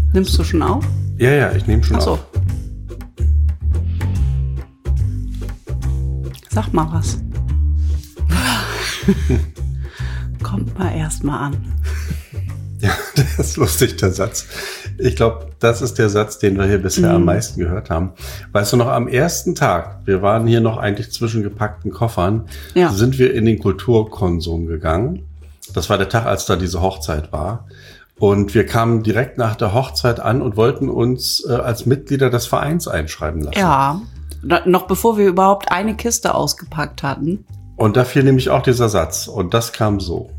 Nimmst du schon auf? Ja, ich nehme schon Ach so. auf. Sag mal was. Kommt mal erst mal an. Ja, das ist lustig, der Satz. Ich glaube, das ist der Satz, den wir hier bisher am meisten gehört haben. Weißt du noch, am ersten Tag, wir waren hier noch eigentlich zwischen gepackten Koffern, sind wir in den Kulturkonsum gegangen. Das war der Tag, als da diese Hochzeit war. Und wir kamen direkt nach der Hochzeit an und wollten uns als Mitglieder des Vereins einschreiben lassen. Ja, noch bevor wir überhaupt eine Kiste ausgepackt hatten. Und da fiel nämlich auch dieser Satz. Und das kam so.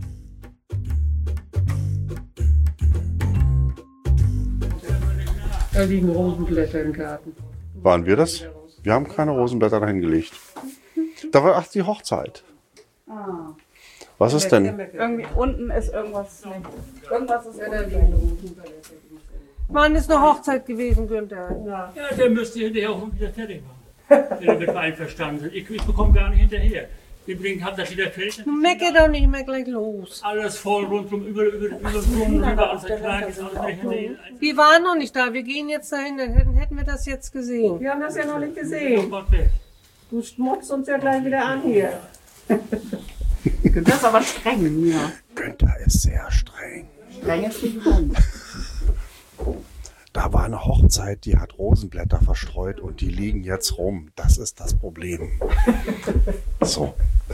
Da liegen Rosenblätter im Garten. Waren wir das? Wir haben keine Rosenblätter dahin gelegt. Da war die Hochzeit. Ah. Was ist denn? Irgendwie unten ist irgendwas nicht. Irgendwas ist Wann ist eine Hochzeit gewesen, Günther? Ja, der müsste hinterher auch wieder fertig machen. Wenn er mit einverstanden sind. Ich bekomme gar nicht hinterher. Übrigens hat das wieder fertig. Du mecker doch nicht mehr gleich los. Alles voll rundum, überall alles klein, ist alles wieder hinterher. Wir waren noch nicht da, wir gehen jetzt dahin, dann hätten wir das jetzt gesehen. Wir haben das ja noch nicht gesehen. Du schmutzt uns ja gleich wieder an hier. Das ist aber streng, ja. Günther ist sehr streng. Streng ist nicht gut. Da war eine Hochzeit, die hat Rosenblätter verstreut und die liegen jetzt rum. Das ist das Problem. So.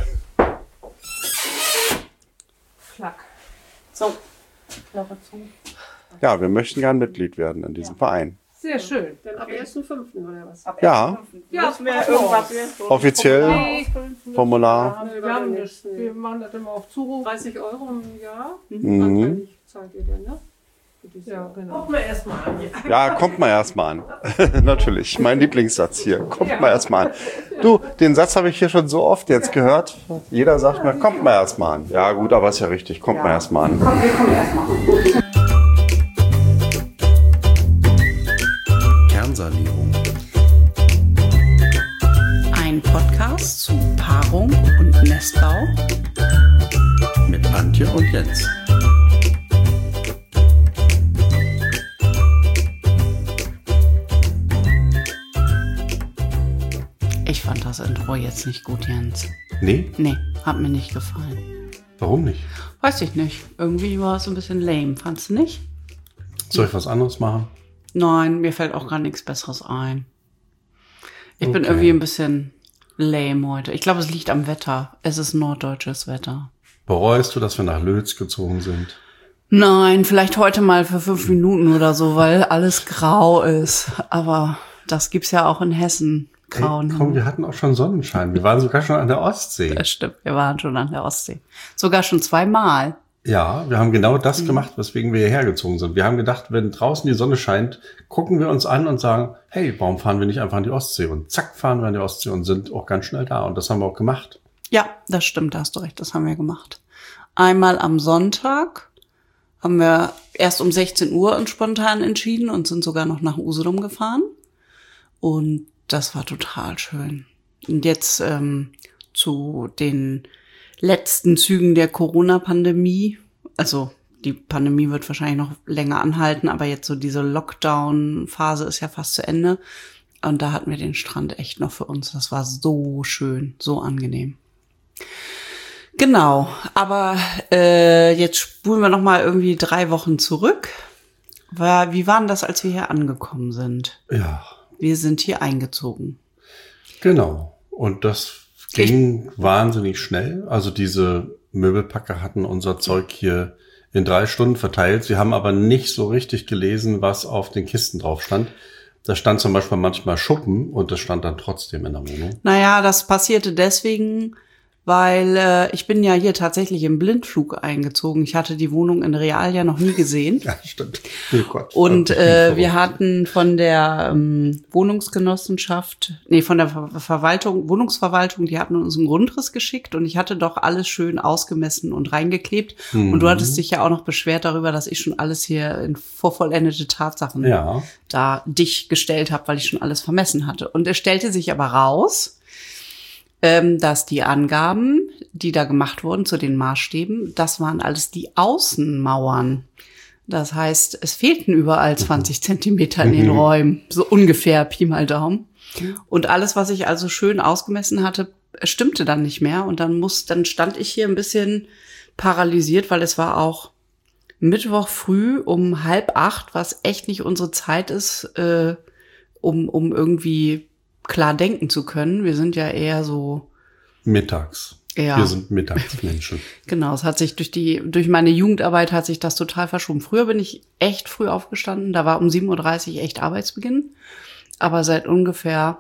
Klack. So. Klappe zu. Ja, wir möchten gern Mitglied werden in diesem Verein. Sehr schön. Dann ab 1.5. oder was? Ja, Ja, Müssen wir irgendwas offiziell Formular. Wir haben das. Wir machen das immer auf Zuruf. 30 Euro im Jahr. Mhm. Zahlt ihr denn, ne? Ja, genau. Gucken wir erstmal an. Ja, kommt mal erstmal an. Natürlich, mein Lieblingssatz hier. Kommt mal erstmal an. Du, den Satz habe ich hier schon so oft jetzt gehört. Jeder sagt mir, kommt mal erstmal an. Ja gut, aber ist ja richtig, kommt mal erstmal an. Komm, wir kommen erstmal. Kernsanierung. Ein Podcast zu Paarung und Nestbau Mit Antje und Jens. Ich fand das Intro jetzt nicht gut, Jens. Nee? Nee, hat mir nicht gefallen. Warum nicht? Weiß ich nicht. Irgendwie war es ein bisschen lame. Fandst du nicht? Soll ich was anderes machen? Nein, mir fällt auch gar nichts Besseres ein. Ich bin Okay. irgendwie ein bisschen lame heute. Ich glaube, es liegt am Wetter. Es ist norddeutsches Wetter. Bereust du, dass wir nach Lötz gezogen sind? Nein, vielleicht heute mal für 5 Minuten oder so, weil alles grau ist. Aber das gibt's ja auch in Hessen. Grauen. Hey, komm, wir hatten auch schon Sonnenschein. Wir waren sogar schon an der Ostsee. Das stimmt, wir waren schon an der Ostsee. Sogar schon 2-mal. Ja, wir haben genau das gemacht, weswegen wir hierher gezogen sind. Wir haben gedacht, wenn draußen die Sonne scheint, gucken wir uns an und sagen, hey, warum fahren wir nicht einfach an die Ostsee? Und zack, fahren wir an die Ostsee und sind auch ganz schnell da. Und das haben wir auch gemacht. Ja, das stimmt, da hast du recht, das haben wir gemacht. Einmal am Sonntag haben wir erst um 16 Uhr uns spontan entschieden und sind sogar noch nach Usedom gefahren. Und das war total schön. Und jetzt zu den letzten Zügen der Corona-Pandemie. Also die Pandemie wird wahrscheinlich noch länger anhalten, aber jetzt so diese Lockdown-Phase ist ja fast zu Ende. Und da hatten wir den Strand echt noch für uns. Das war so schön, so angenehm. Genau, aber jetzt spulen wir noch mal irgendwie 3 Wochen zurück. Wie war denn das, als wir hier angekommen sind? Ja. Wir sind hier eingezogen. Genau. Und das ging wahnsinnig schnell. Also diese Möbelpacker hatten unser Zeug hier in 3 Stunden verteilt. Sie haben aber nicht so richtig gelesen, was auf den Kisten drauf stand. Da stand zum Beispiel manchmal Schuppen und das stand dann trotzdem in der Wohnung. Naja, das passierte deswegen, weil ich bin ja hier tatsächlich im Blindflug eingezogen. Ich hatte die Wohnung in Real ja noch nie gesehen. Ja, stimmt. Oh Gott. Und wir hatten von der Wohnungsgenossenschaft, von der Wohnungsverwaltung, die hatten uns einen Grundriss geschickt und ich hatte doch alles schön ausgemessen und reingeklebt. Und du hattest dich ja auch noch beschwert darüber, dass ich schon alles hier in vorvollendete Tatsachen da dicht gestellt habe, weil ich schon alles vermessen hatte. Und es stellte sich aber raus, dass die Angaben, die da gemacht wurden zu den Maßstäben, das waren alles die Außenmauern. Das heißt, es fehlten überall 20 Zentimeter in den Räumen. So ungefähr, Pi mal Daumen. Und alles, was ich also schön ausgemessen hatte, stimmte dann nicht mehr. Und dann stand ich hier ein bisschen paralysiert, weil es war auch Mittwoch früh um 7:30, was echt nicht unsere Zeit ist, um irgendwie klar denken zu können. Wir sind ja eher so mittags. Ja. Wir sind Mittagsmenschen. Genau, es hat sich durch meine Jugendarbeit hat sich das total verschoben. Früher bin ich echt früh aufgestanden, da war um 7:30 Uhr echt Arbeitsbeginn. Aber seit ungefähr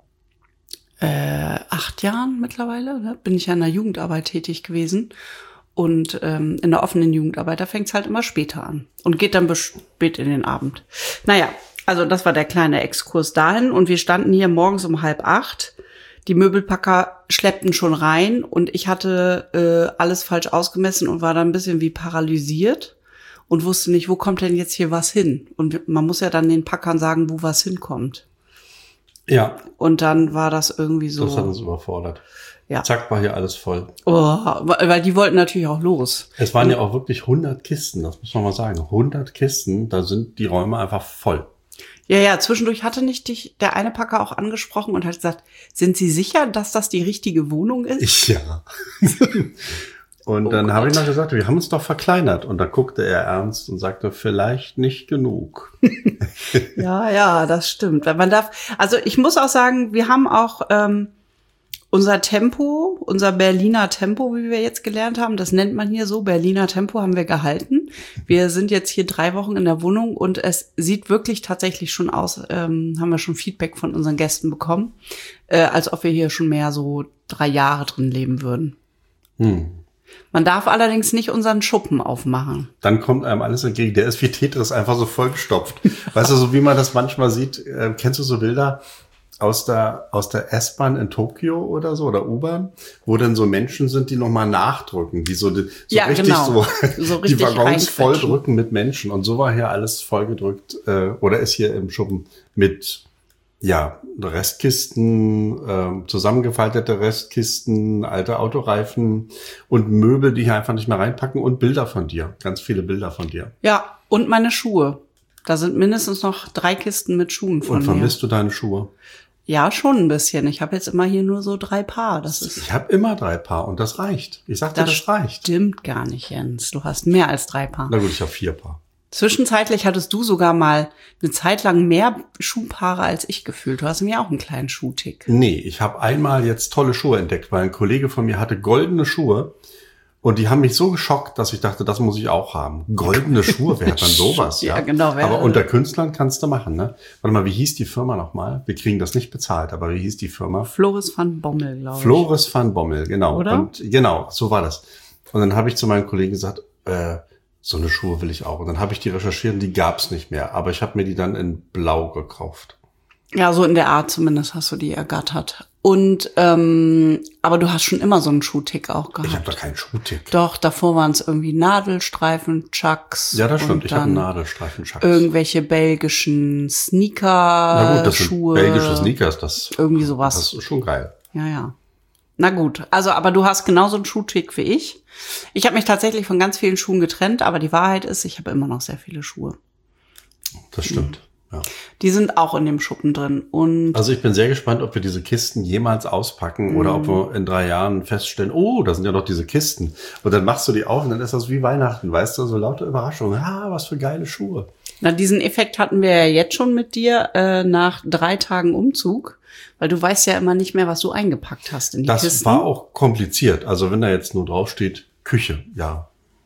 8 Jahren mittlerweile bin ich ja in der Jugendarbeit tätig gewesen. Und in der offenen Jugendarbeit, da fängt es halt immer später an und geht dann bis spät in den Abend. Naja, also das war der kleine Exkurs dahin. Und wir standen hier morgens um 7:30. Die Möbelpacker schleppten schon rein und ich hatte alles falsch ausgemessen und war dann ein bisschen wie paralysiert und wusste nicht, wo kommt denn jetzt hier was hin? Und man muss ja dann den Packern sagen, wo was hinkommt. Ja. Und dann war das irgendwie so. Das hat uns überfordert. Ja. Zack, war hier alles voll. Oh, weil die wollten natürlich auch los. Es waren ja auch wirklich 100 Kisten, das muss man mal sagen. 100 Kisten, da sind die Räume einfach voll. Ja, zwischendurch hatte nicht der eine Packer auch angesprochen und hat gesagt, sind Sie sicher, dass das die richtige Wohnung ist? Ja. Und dann habe ich noch gesagt, wir haben uns doch verkleinert. Und da guckte er ernst und sagte, vielleicht nicht genug. Ja, das stimmt. Also ich muss auch sagen, wir haben auch unser Tempo, unser Berliner Tempo, wie wir jetzt gelernt haben, das nennt man hier so, Berliner Tempo haben wir gehalten. Wir sind jetzt hier 3 Wochen in der Wohnung und es sieht wirklich tatsächlich schon aus, haben wir schon Feedback von unseren Gästen bekommen, als ob wir hier schon mehr so 3 Jahre drin leben würden. Man darf allerdings nicht unseren Schuppen aufmachen. Dann kommt einem alles entgegen. Der ist wie Tetris einfach so vollgestopft. Weißt du, so wie man das manchmal sieht, kennst du so Bilder aus der S-Bahn in Tokio oder so, oder U-Bahn, wo dann so Menschen sind, die nochmal nachdrücken, die so richtig genau. so die richtig Waggons volldrücken mit Menschen. Und so war hier alles vollgedrückt, oder ist hier im Schuppen mit, ja, Restkisten, zusammengefaltete Restkisten, alte Autoreifen und Möbel, die hier einfach nicht mehr reinpacken und Bilder von dir. Ganz viele Bilder von dir. Ja, und meine Schuhe. Da sind mindestens noch 3 Kisten mit Schuhen von mir. Und vermisst du deine Schuhe? Ja, schon ein bisschen. Ich habe jetzt immer hier nur so 3 Paar. Ich habe immer 3 Paar und das reicht. Ich sag dir, das reicht. Stimmt gar nicht, Jens. Du hast mehr als 3 Paar. Na gut, ich habe 4 Paar. Zwischenzeitlich hattest du sogar mal eine Zeit lang mehr Schuhpaare als ich gefühlt. Du hast mir auch einen kleinen Schuhtick. Nee, ich habe einmal jetzt tolle Schuhe entdeckt, weil ein Kollege von mir hatte goldene Schuhe. Und die haben mich so geschockt, dass ich dachte, das muss ich auch haben. Goldene Schuhe, wer hat dann sowas? Ja, genau. Aber unter Künstlern kannst du machen, ne? Warte mal, wie hieß die Firma nochmal? Wir kriegen das nicht bezahlt, aber wie hieß die Firma? Floris van Bommel, glaube ich. Floris van Bommel, genau. Oder? Und genau, so war das. Und dann habe ich zu meinem Kollegen gesagt, so eine Schuhe will ich auch. Und dann habe ich die recherchiert und die gab's nicht mehr. Aber ich habe mir die dann in Blau gekauft. Ja, so in der Art zumindest hast du die ergattert. Und aber du hast schon immer so einen Schuhtick auch gehabt. Ich habe da keinen Schuhtick. Doch, davor waren es irgendwie Nadelstreifen, Chucks. Ja, das stimmt. Ich habe einen Nadelstreifen, Chucks. Irgendwelche belgischen Sneaker, Na gut, das Schuhe. sind belgische Sneakers, das irgendwie sowas. Das ist schon geil. Ja. Na gut, also aber du hast genauso einen Schuhtick wie ich. Ich habe mich tatsächlich von ganz vielen Schuhen getrennt, aber die Wahrheit ist, ich habe immer noch sehr viele Schuhe. Das stimmt. Ja. Die sind auch in dem Schuppen drin. Und also ich bin sehr gespannt, ob wir diese Kisten jemals auspacken oder ob wir in 3 Jahren feststellen, oh, da sind ja noch diese Kisten. Und dann machst du die auf und dann ist das wie Weihnachten, weißt du, so lauter Überraschungen. Was für geile Schuhe. Na, diesen Effekt hatten wir ja jetzt schon mit dir nach 3 Tagen Umzug, weil du weißt ja immer nicht mehr, was du eingepackt hast in die Kisten. Das war auch kompliziert. Also wenn da jetzt nur drauf steht, Küche, ja.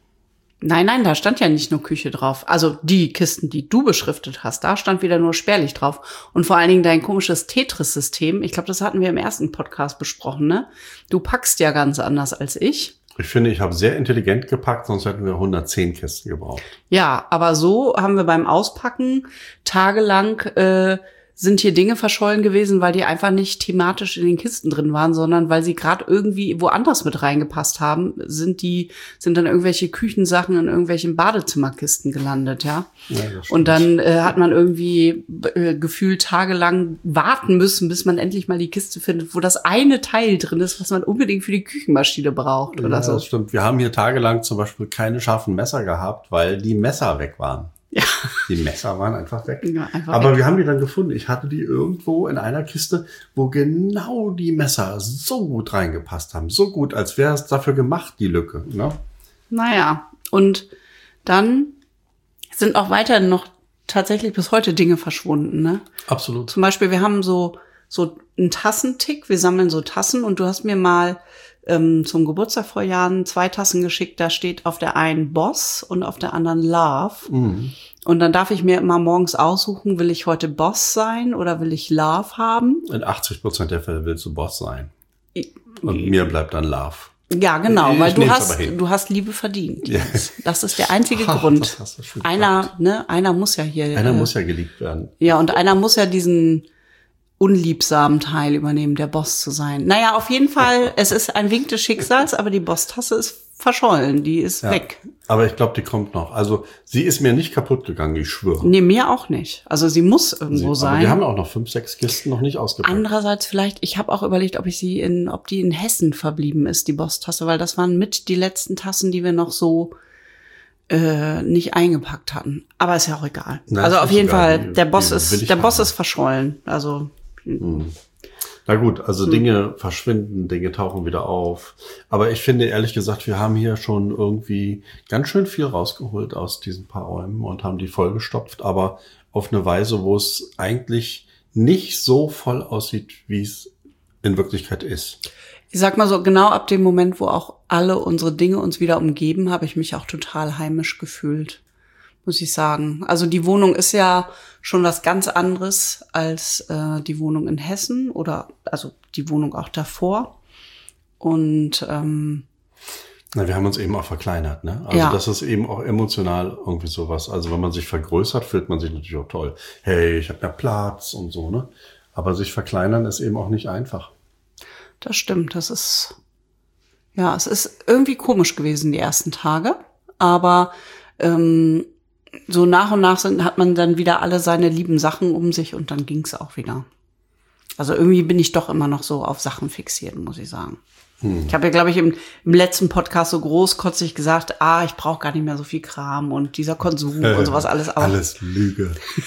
Nein, da stand ja nicht nur Küche drauf. Also die Kisten, die du beschriftet hast, da stand wieder nur spärlich drauf. Und vor allen Dingen dein komisches Tetris-System. Ich glaube, das hatten wir im ersten Podcast besprochen, ne? Du packst ja ganz anders als ich. Ich finde, ich habe sehr intelligent gepackt, sonst hätten wir 110 Kisten gebraucht. Ja, aber so haben wir beim Auspacken tagelang sind hier Dinge verschollen gewesen, weil die einfach nicht thematisch in den Kisten drin waren, sondern weil sie gerade irgendwie woanders mit reingepasst haben, sind dann irgendwelche Küchensachen in irgendwelchen Badezimmerkisten gelandet, ja. Und dann hat man irgendwie gefühlt tagelang warten müssen, bis man endlich mal die Kiste findet, wo das eine Teil drin ist, was man unbedingt für die Küchenmaschine braucht oder so. Das stimmt. Wir haben hier tagelang zum Beispiel keine scharfen Messer gehabt, weil die Messer weg waren. Ja. Die Messer waren einfach weg. Ja, einfach Aber weg. wir haben die dann gefunden. Ich hatte die irgendwo in einer Kiste, wo genau die Messer so gut reingepasst haben. So gut, als wäre es dafür gemacht, die Lücke. Ne? Naja, und dann sind auch weiterhin noch tatsächlich bis heute Dinge verschwunden, ne? Absolut. Zum Beispiel, wir haben so einen Tassentick, wir sammeln so Tassen und du hast mir mal zum Geburtstag vor Jahren 2 Tassen geschickt, da steht auf der einen Boss und auf der anderen Love. Mhm. Und dann darf ich mir immer morgens aussuchen, will ich heute Boss sein oder will ich Love haben? In 80% der Fälle willst du Boss sein. Und mir bleibt dann Love. Ja, genau, Ich weil nehm's aber hin. du hast Liebe verdient. Ja. Das ist der einzige Ach, Grund. das hast du schön gesagt. Einer muss ja hier. Einer muss ja geliebt werden. Ja, und einer muss ja diesen unliebsamen Teil übernehmen, der Boss zu sein. Naja, auf jeden Fall, es ist ein Wink des Schicksals, aber die Boss-Tasse ist verschollen, die ist weg. Aber ich glaube, die kommt noch. Also sie ist mir nicht kaputt gegangen, ich schwöre. Nee, mir auch nicht. Also sie muss irgendwo sein. Aber wir haben auch noch 5, 6 Kisten noch nicht ausgepackt. Andererseits vielleicht, ich habe auch überlegt, ob die in Hessen verblieben ist, die Boss-Tasse, weil das waren mit die letzten Tassen, die wir noch so nicht eingepackt hatten. Aber ist ja auch egal. Na, also ist auf jeden egal. Fall, der Boss will ich ist verschollen. Also Na gut, also Dinge verschwinden, Dinge tauchen wieder auf. Aber ich finde, ehrlich gesagt, wir haben hier schon irgendwie ganz schön viel rausgeholt aus diesen paar Räumen und haben die vollgestopft, aber auf eine Weise, wo es eigentlich nicht so voll aussieht, wie es in Wirklichkeit ist. ich sag mal so, genau ab dem Moment, wo auch alle unsere Dinge uns wieder umgeben, habe ich mich auch total heimisch gefühlt, muss ich sagen. Also die Wohnung ist ja schon was ganz anderes als die Wohnung in Hessen oder also die Wohnung auch davor. Und Na, wir haben uns eben auch verkleinert, ne? Also Ja. das ist eben auch emotional irgendwie sowas. Also wenn man sich vergrößert, fühlt man sich natürlich auch toll. Hey, ich habe mehr Platz und so, ne? Aber sich verkleinern ist eben auch nicht einfach. das stimmt, es ist irgendwie komisch gewesen die ersten Tage, aber so nach und nach hat man dann wieder alle seine lieben Sachen um sich und dann ging's auch wieder. Also irgendwie bin ich doch immer noch so auf Sachen fixiert, muss ich sagen. Ich habe ja, glaube ich, im letzten Podcast so großkotzig gesagt, ich brauche gar nicht mehr so viel Kram und dieser Konsum und sowas alles auch. Alles Lüge.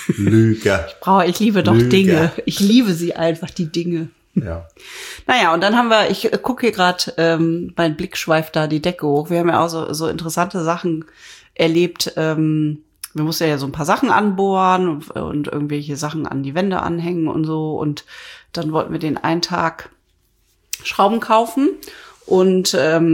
Lüge. Ich liebe doch Lüge. Dinge. Ich liebe sie einfach, die Dinge. Ja. Naja, und dann ich gucke hier gerade, mein Blick schweift da die Decke hoch. Wir haben ja auch so interessante Sachen erlebt. Wir mussten ja so ein paar Sachen anbohren und irgendwelche Sachen an die Wände anhängen und so. Und dann wollten wir den einen Tag Schrauben kaufen. Und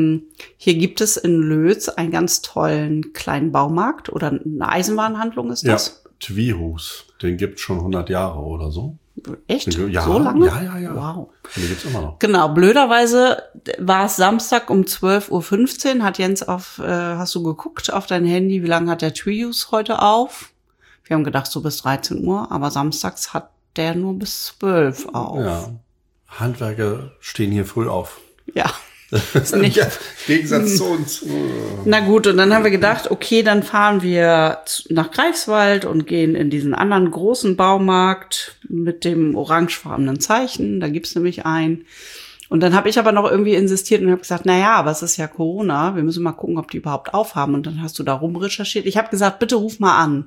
hier gibt es in Lötz einen ganz tollen kleinen Baumarkt oder eine Eisenwarenhandlung ist das. Ja, Twihus. Den gibt's schon 100 Jahre oder so. Echt? Ja, So lange? Ja. Wow. Den gibt's immer noch. Genau, blöderweise war es Samstag um 12:15 Uhr, hat Jens hast du geguckt auf dein Handy, wie lange hat der Trius heute auf? Wir haben gedacht so bis 13 Uhr, aber samstags hat der nur bis 12 auf. Ja. Handwerker stehen hier früh auf. Ja. Ist nicht. Ja, Gegensatz zu uns. Na gut, und dann haben wir gedacht, okay, dann fahren wir nach Greifswald und gehen in diesen anderen großen Baumarkt mit dem orangefarbenen Zeichen. Da gibt's nämlich einen. Und dann habe ich aber noch irgendwie insistiert und habe gesagt, naja, aber es ist ja Corona, wir müssen mal gucken, ob die überhaupt aufhaben. Und dann hast du da rumrecherchiert. Ich habe gesagt, bitte ruf mal an.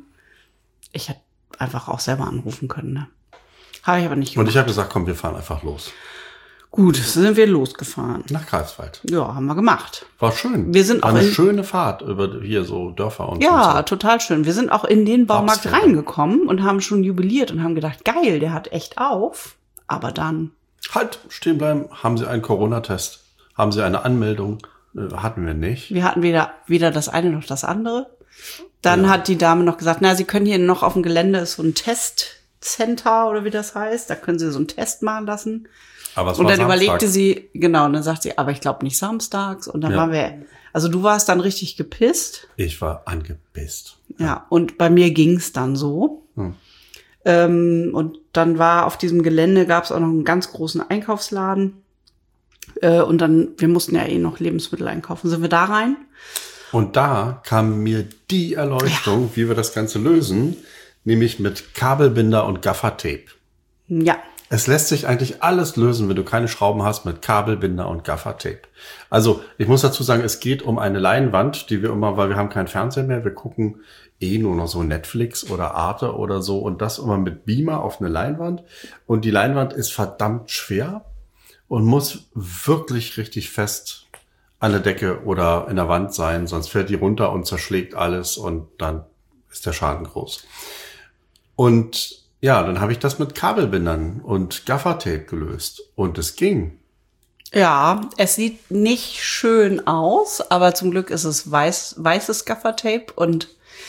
Ich hätte einfach auch selber anrufen können, ne? Habe ich aber nicht gemacht. Und ich habe gesagt, komm, wir fahren einfach los. Gut, sind wir losgefahren. Nach Greifswald. Ja, haben wir gemacht. War schön. Wir sind War auch eine in- schöne Fahrt über hier so Dörfer und Ja, so. total schön. Wir sind auch in den Baumarkt Rapsfelder. reingekommen und haben schon jubiliert und haben gedacht, geil, der hat echt auf. Aber dann, Halt, stehen bleiben. Haben Sie einen Corona-Test? Haben Sie eine Anmeldung? Hatten wir nicht. wir hatten weder das eine noch das andere. Dann hat die Dame noch gesagt, Sie können hier noch auf dem Gelände ist so ein Testcenter oder wie das heißt. Da können Sie so einen Test machen lassen. Aber es Und war dann Samstag. überlegte sie, genau, und dann sagt sie, aber ich glaube nicht samstags. Und dann Ja. waren wir, also du warst dann richtig gepisst. Ich war angepisst. Ja, und bei mir ging's dann so. Und dann war auf diesem Gelände, gab es auch noch einen ganz großen Einkaufsladen. Und dann, wir mussten ja noch Lebensmittel einkaufen. Sind wir da rein? Und da kam mir die Erleuchtung, wie wir das Ganze lösen, nämlich mit Kabelbinder und Gaffertape. Ja. Es lässt sich eigentlich alles lösen, wenn du keine Schrauben hast, mit Kabelbinder und Gaffertape. Also, ich muss dazu sagen, es geht um eine Leinwand, die wir immer, weil wir haben keinen Fernseher mehr, wir gucken nur noch so Netflix oder Arte oder so und das immer mit Beamer auf eine Leinwand. Und die Leinwand ist verdammt schwer und muss wirklich richtig fest an der Decke oder in der Wand sein, sonst fällt die runter und zerschlägt alles und dann ist der Schaden groß. Und ja, dann habe ich das mit Kabelbindern und Gaffertape gelöst und es ging. Ja, es sieht nicht schön aus, aber zum Glück ist es weißes Gaffertape und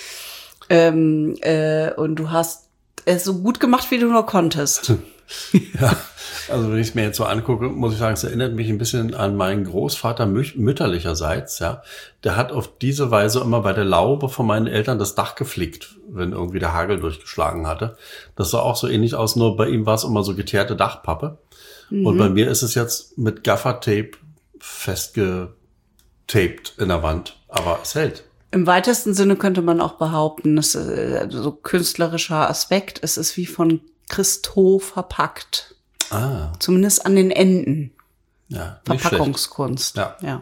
du hast es so gut gemacht, wie du nur konntest. Ja, also wenn ich es mir jetzt so angucke, muss ich sagen, es erinnert mich ein bisschen an meinen Großvater mütterlicherseits, ja. Der hat auf diese Weise immer bei der Laube von meinen Eltern das Dach geflickt, wenn irgendwie der Hagel durchgeschlagen hatte. Das sah auch so ähnlich aus, nur bei ihm war es immer so geteerte Dachpappe. Und bei mir ist es jetzt mit Gaffertape festgetaped in der Wand, aber es hält. Im weitesten Sinne könnte man auch behaupten, es ist so künstlerischer Aspekt, es ist wie von Christo verpackt. Ah. Zumindest an den Enden. Ja, nicht Verpackungskunst. Ja.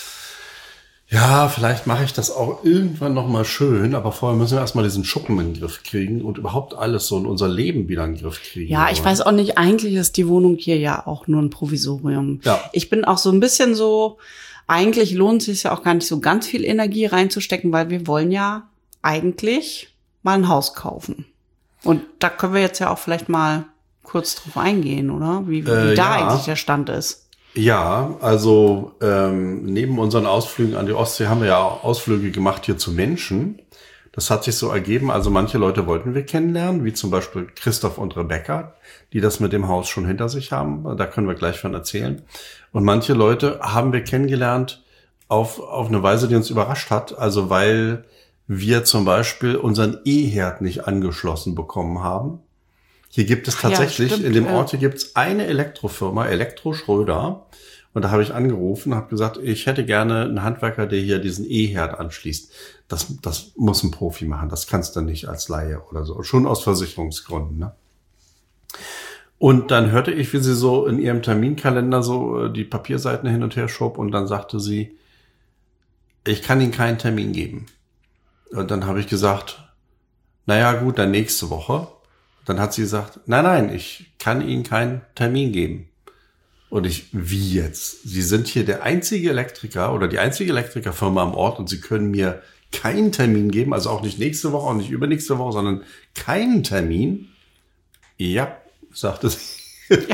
Ja, vielleicht mache ich das auch irgendwann noch mal schön, aber vorher müssen wir erstmal diesen Schuppen in den Griff kriegen und überhaupt alles so in unser Leben wieder in den Griff kriegen. Ja, ich weiß auch nicht, eigentlich ist die Wohnung hier ja auch nur ein Provisorium. Ja. Ich bin auch so ein bisschen so, eigentlich lohnt es sich ja auch gar nicht so ganz viel Energie reinzustecken, weil wir wollen ja eigentlich mal ein Haus kaufen. Und da können wir jetzt ja auch vielleicht mal kurz drauf eingehen, oder? Wie da eigentlich der Stand ist. Ja, also neben unseren Ausflügen an die Ostsee haben wir ja auch Ausflüge gemacht hier zu Menschen. Das hat sich so ergeben, also manche Leute wollten wir kennenlernen, wie zum Beispiel Christoph und Rebecca, die das mit dem Haus schon hinter sich haben. Da können wir gleich von erzählen. Und manche Leute haben wir kennengelernt auf eine Weise, die uns überrascht hat. Also weil wir zum Beispiel unseren E-Herd nicht angeschlossen bekommen haben. Hier gibt es tatsächlich, in dem Ort hier gibt es eine Elektrofirma, Elektro Schröder. Und da habe ich angerufen, habe gesagt, ich hätte gerne einen Handwerker, der hier diesen E-Herd anschließt. Das muss ein Profi machen, das kannst du nicht als Laie oder so. Schon aus Versicherungsgründen, ne? Und dann hörte ich, wie sie so in ihrem Terminkalender so die Papierseiten hin und her schob und dann sagte sie, ich kann Ihnen keinen Termin geben. Und dann habe ich gesagt, naja gut, dann nächste Woche. Dann hat sie gesagt, nein, ich kann Ihnen keinen Termin geben. Und wie jetzt? Sie sind hier der einzige Elektriker oder die einzige Elektrikerfirma am Ort und Sie können mir keinen Termin geben, also auch nicht nächste Woche, auch nicht übernächste Woche, sondern keinen Termin. Ja, sagte sie. Ja.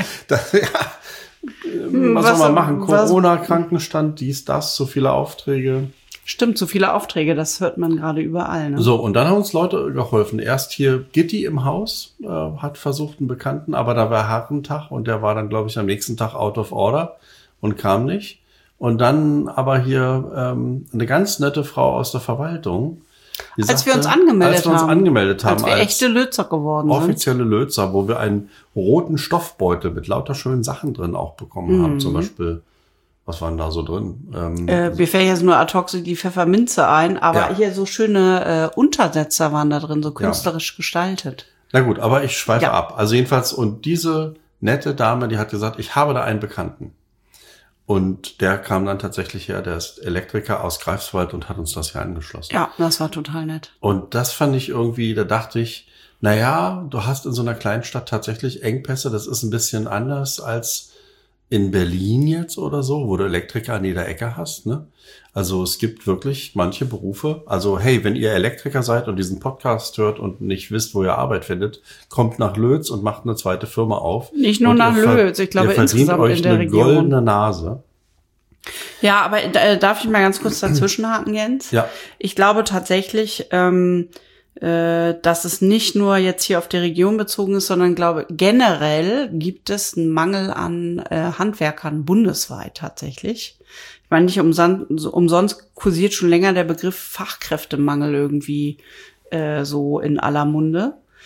Was soll man machen? Corona, Krankenstand, dies, das, so viele Aufträge. Stimmt, so viele Aufträge, das hört man gerade überall. Ne? So, und dann haben uns Leute geholfen. Erst hier Gitti im Haus, hat versucht einen Bekannten, aber da war Herrentag und der war dann, glaube ich, am nächsten Tag out of order und kam nicht. Und dann aber hier eine ganz nette Frau aus der Verwaltung. Als wir uns angemeldet haben. Als wir echte Lötzer geworden sind. Offizielle Lötzer, wo wir einen roten Stoffbeutel mit lauter schönen Sachen drin auch bekommen haben. Zum Beispiel, was war denn da so drin? Mir fällt jetzt nur ad hoc die Pfefferminze ein, aber hier so schöne Untersetzer waren da drin, so künstlerisch gestaltet. Na gut, aber ich schweife ab. Also jedenfalls, und diese nette Dame, die hat gesagt, ich habe da einen Bekannten. Und der kam dann tatsächlich her, der ist Elektriker aus Greifswald und hat uns das hier angeschlossen. Ja, das war total nett. Und das fand ich irgendwie, da dachte ich, naja, du hast in so einer Kleinstadt tatsächlich Engpässe, das ist ein bisschen anders als in Berlin jetzt oder so, wo du Elektriker an jeder Ecke hast, ne? Also es gibt wirklich manche Berufe, also hey, wenn ihr Elektriker seid und diesen Podcast hört und nicht wisst, wo ihr Arbeit findet, kommt nach Lötz und macht eine zweite Firma auf. Nicht nur nach Lötz, ich glaube insgesamt in der Region. Eine goldene Nase. Ja, aber darf ich mal ganz kurz dazwischenhaken, Jens? Ja. Ich glaube tatsächlich, dass es nicht nur jetzt hier auf die Region bezogen ist, sondern glaube generell gibt es einen Mangel an Handwerkern bundesweit tatsächlich. Ich meine, nicht umsonst kursiert schon länger der Begriff Fachkräftemangel irgendwie so in aller Munde.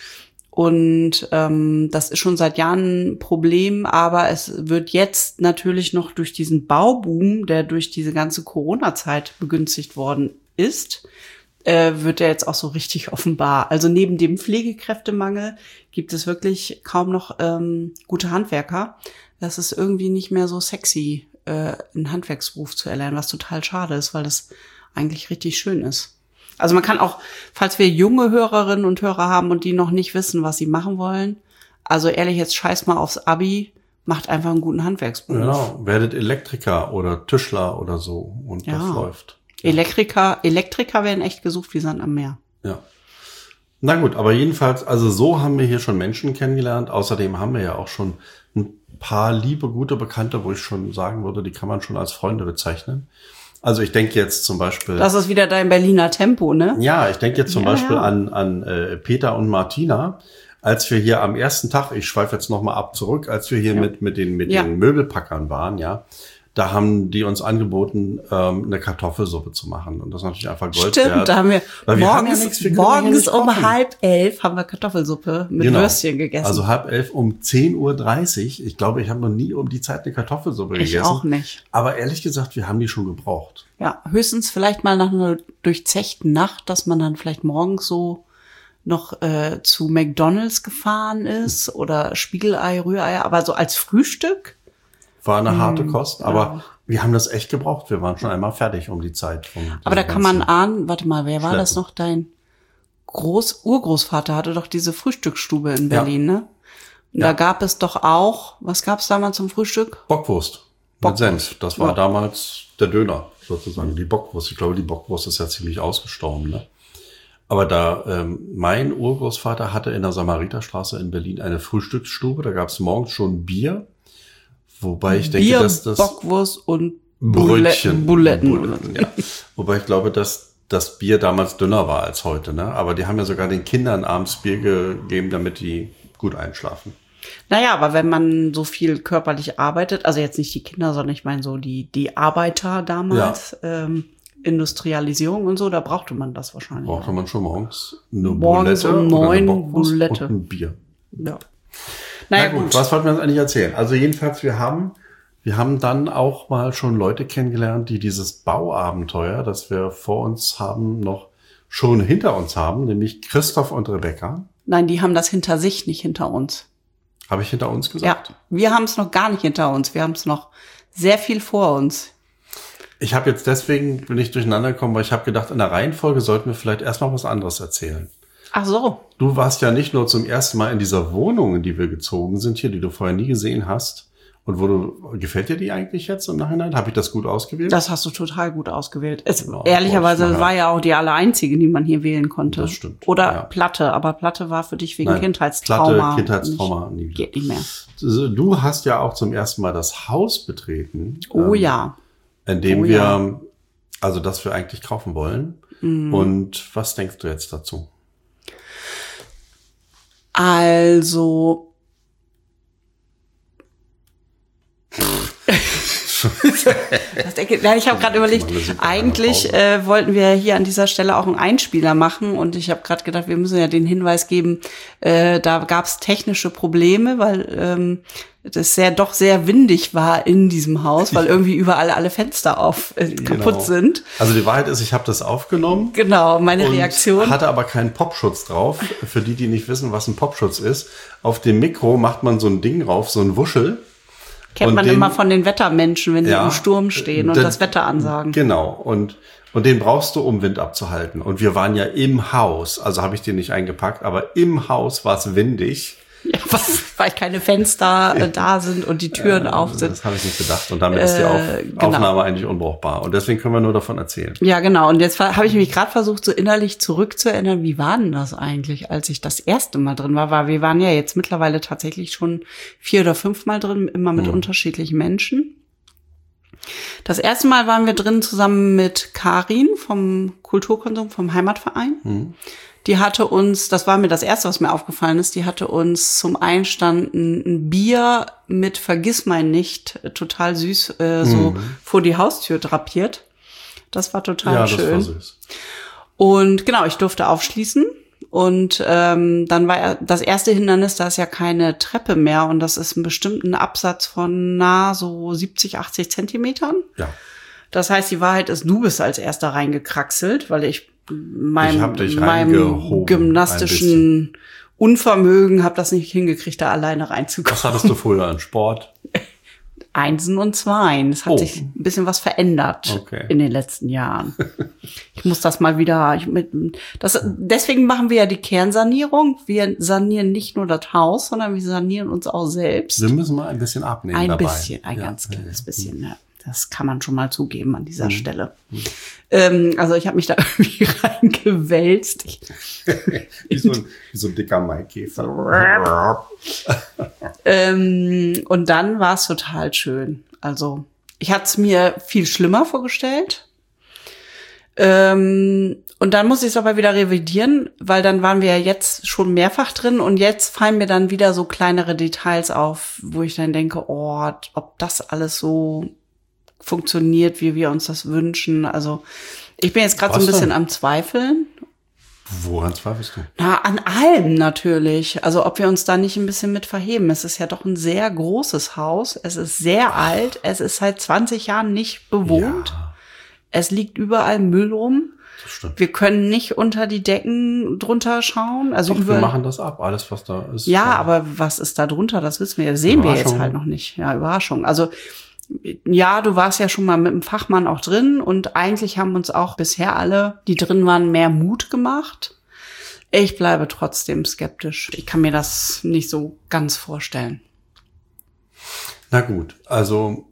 Und das ist schon seit Jahren ein Problem, aber es wird jetzt natürlich noch durch diesen Bauboom, der durch diese ganze Corona-Zeit begünstigt worden ist, wird er jetzt auch so richtig offenbar. Also neben dem Pflegekräftemangel gibt es wirklich kaum noch gute Handwerker. Das ist irgendwie nicht mehr so sexy, einen Handwerksberuf zu erlernen, was total schade ist, weil das eigentlich richtig schön ist. Also man kann auch, falls wir junge Hörerinnen und Hörer haben und die noch nicht wissen, was sie machen wollen, also ehrlich, jetzt scheiß mal aufs Abi, macht einfach einen guten Handwerksberuf. Genau, werdet Elektriker oder Tischler oder so und das läuft. Elektriker werden echt gesucht wie Sand am Meer. Ja. Na gut, aber jedenfalls, also so haben wir hier schon Menschen kennengelernt. Außerdem haben wir ja auch schon ein paar liebe, gute Bekannte, wo ich schon sagen würde, die kann man schon als Freunde bezeichnen. Also ich denke jetzt zum Beispiel... Das ist wieder dein Berliner Tempo, ne? Ja, ich denke jetzt zum Beispiel an Peter und Martina, als wir hier am ersten Tag, ich schweife jetzt nochmal ab zurück, als wir hier mit den Möbelpackern waren, da haben die uns angeboten, eine Kartoffelsuppe zu machen. Und das ist natürlich einfach Gold wert. Stimmt, da haben wir morgens um kochen. 10:30 haben wir Kartoffelsuppe mit Würstchen gegessen. Also 10:30 um 10:30 Uhr. Ich glaube, ich habe noch nie um die Zeit eine Kartoffelsuppe gegessen. Ich auch nicht. Aber ehrlich gesagt, wir haben die schon gebraucht. Ja, höchstens vielleicht mal nach einer durchzechten Nacht, dass man dann vielleicht morgens so noch zu McDonald's gefahren ist oder Spiegelei, Rührei, aber so als Frühstück. War eine harte Kost, aber wir haben das echt gebraucht. Wir waren schon einmal fertig um die Zeit. Aber da kann man ahnen, warte mal, wer war das noch? Dein Urgroßvater hatte doch diese Frühstücksstube in Berlin, ne? Und da gab es doch auch, was gab's damals zum Frühstück? Bockwurst. Mit Senf. Das war damals der Döner, sozusagen, die Bockwurst. Ich glaube, die Bockwurst ist ja ziemlich ausgestorben, ne? Aber da, mein Urgroßvater hatte in der Samariterstraße in Berlin eine Frühstücksstube. Da gab's morgens schon Bier. Wobei ich denke, dass das Bockwurst und Buletten. Ja. Wobei ich glaube, dass das Bier damals dünner war als heute, ne? Aber die haben ja sogar den Kindern abends Bier gegeben, damit die gut einschlafen. Naja, aber wenn man so viel körperlich arbeitet, also jetzt nicht die Kinder, sondern ich meine so die Arbeiter damals, Industrialisierung und so, da brauchte man das wahrscheinlich. Brauchte man schon morgens eine morgens Bulette um oder 9 eine Bockwurst Bulette. und ein Bier. Ja. Na gut, was wollten wir uns eigentlich erzählen? Also jedenfalls, wir haben dann auch mal schon Leute kennengelernt, die dieses Bauabenteuer, das wir vor uns haben, noch schon hinter uns haben, nämlich Christoph und Rebecca. Nein, die haben das hinter sich, nicht hinter uns. Habe ich hinter uns gesagt? Ja, wir haben es noch gar nicht hinter uns. Wir haben es noch sehr viel vor uns. Ich habe jetzt deswegen, bin ich durcheinander gekommen, weil ich habe gedacht, in der Reihenfolge sollten wir vielleicht erstmal was anderes erzählen. Ach so. Du warst ja nicht nur zum ersten Mal in dieser Wohnung, in die wir gezogen sind hier, die du vorher nie gesehen hast. Und gefällt dir die eigentlich jetzt im Nachhinein? Habe ich das gut ausgewählt? Das hast du total gut ausgewählt. Genau, ehrlicherweise war ja auch die alle einzige, die man hier wählen konnte. Das stimmt. Oder Platte, aber Platte war für dich wegen Kindheitstrauma. Platte, Kindheitstrauma. Nie geht nicht mehr. Du hast ja auch zum ersten Mal das Haus betreten. Oh ja. In dem das wir eigentlich kaufen wollen. Mhm. Und was denkst du jetzt dazu? Also, ich habe gerade überlegt, eigentlich wollten wir hier an dieser Stelle auch einen Einspieler machen und ich habe gerade gedacht, wir müssen ja den Hinweis geben, da gab es technische Probleme, weil das doch sehr windig war in diesem Haus, weil irgendwie überall alle Fenster kaputt sind. Also die Wahrheit ist, ich habe das aufgenommen. Genau, meine Reaktion. Hatte aber keinen Popschutz drauf. Für die nicht wissen, was ein Popschutz ist. Auf dem Mikro macht man so ein Ding drauf, so ein Wuschel. Kennt man immer von den Wettermenschen, wenn die im Sturm stehen und das Wetter ansagen. Genau. Und den brauchst du, um Wind abzuhalten. Und wir waren ja im Haus. Also habe ich den nicht eingepackt, aber im Haus war es windig. Ja, weil keine Fenster da sind und die Türen auf sind. Das habe ich nicht gedacht. Und damit ist die Aufnahme eigentlich unbrauchbar. Und deswegen können wir nur davon erzählen. Ja, genau. Und jetzt habe ich mich gerade versucht, so innerlich zurückzuerinnern, wie war denn das eigentlich, als ich das erste Mal drin war? Weil wir waren ja jetzt mittlerweile tatsächlich schon 4 oder 5 Mal drin, immer mit unterschiedlichen Menschen. Das erste Mal waren wir drin zusammen mit Karin vom Kulturkonsum, vom Heimatverein. Mhm. Die hatte uns, das war mir das Erste, was mir aufgefallen ist, die hatte uns zum Einstand ein Bier mit Vergissmeinnicht, total süß, so vor die Haustür drapiert. Das war total schön. Das war süß. Und genau, ich durfte aufschließen Und dann war das erste Hindernis, da ist ja keine Treppe mehr und das ist ein bestimmten Absatz von so 70, 80 Zentimetern. Ja. Das heißt, die Wahrheit ist, du bist als erster reingekraxelt, weil ich hab dich meinem reingehoben, gymnastischen Unvermögen habe das nicht hingekriegt, da alleine reinzukommen. Was hattest du früher an Sport? Einsen und Zweien. Es hat sich ein bisschen was verändert in den letzten Jahren. Ich muss das mal wieder, deswegen machen wir ja die Kernsanierung. Wir sanieren nicht nur das Haus, sondern wir sanieren uns auch selbst. Wir müssen mal ein bisschen abnehmen ein dabei. Ein ganz kleines bisschen, ja. Das kann man schon mal zugeben an dieser Stelle. Also ich habe mich da irgendwie reingewälzt. Wie so ein dicker Maikäfer. Und dann war es total schön. Also ich hatte es mir viel schlimmer vorgestellt. Und dann muss ich es aber wieder revidieren, weil dann waren wir ja jetzt schon mehrfach drin und jetzt fallen mir dann wieder so kleinere Details auf, wo ich dann denke, ob das alles so funktioniert, wie wir uns das wünschen. Also ich bin jetzt gerade so ein bisschen am Zweifeln. Woran zweifelst du? An allem natürlich. Also ob wir uns da nicht ein bisschen mit verheben. Es ist ja doch ein sehr großes Haus. Es ist sehr alt. Es ist seit 20 Jahren nicht bewohnt. Ja. Es liegt überall Müll rum. Das stimmt. Wir können nicht unter die Decken drunter schauen. Also Doch, wir machen das ab, alles was da ist. Ja, aber was ist da drunter? Das wissen wir. Das sehen wir jetzt halt noch nicht. Ja, Überraschung. Also ja, du warst ja schon mal mit dem Fachmann auch drin und eigentlich haben uns auch bisher alle, die drin waren, mehr Mut gemacht. Ich bleibe trotzdem skeptisch. Ich kann mir das nicht so ganz vorstellen. Na gut, also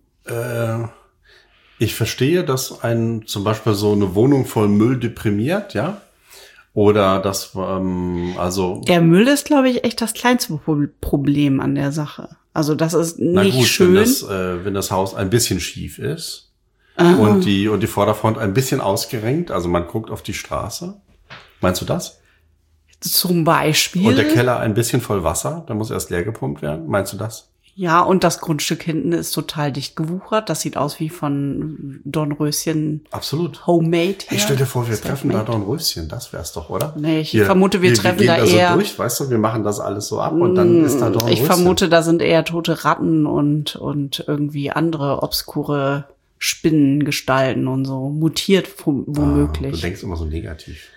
ich verstehe, dass zum Beispiel so eine Wohnung voll Müll deprimiert, ja? Oder das, also... Der Müll ist, glaube ich, echt das kleinste Problem an der Sache. Also das ist nicht schön. Wenn das Haus ein bisschen schief ist und die Vorderfront ein bisschen ausgerenkt, also man guckt auf die Straße. Meinst du das? Zum Beispiel. Und der Keller ein bisschen voll Wasser, da muss erst leer gepumpt werden. Meinst du das? Ja, und das Grundstück hinten ist total dicht gewuchert. Das sieht aus wie von Dornröschen. Absolut. Homemade. Ich stell dir vor, wir treffen da Dornröschen. Das wär's doch, oder? Nee, ich vermute, wir treffen da eher. So durch, weißt du, wir machen das alles so ab und dann ist da Dornröschen. Ich vermute, da sind eher tote Ratten und irgendwie andere obskure Spinnengestalten und so. Mutiert womöglich. Du denkst immer so negativ.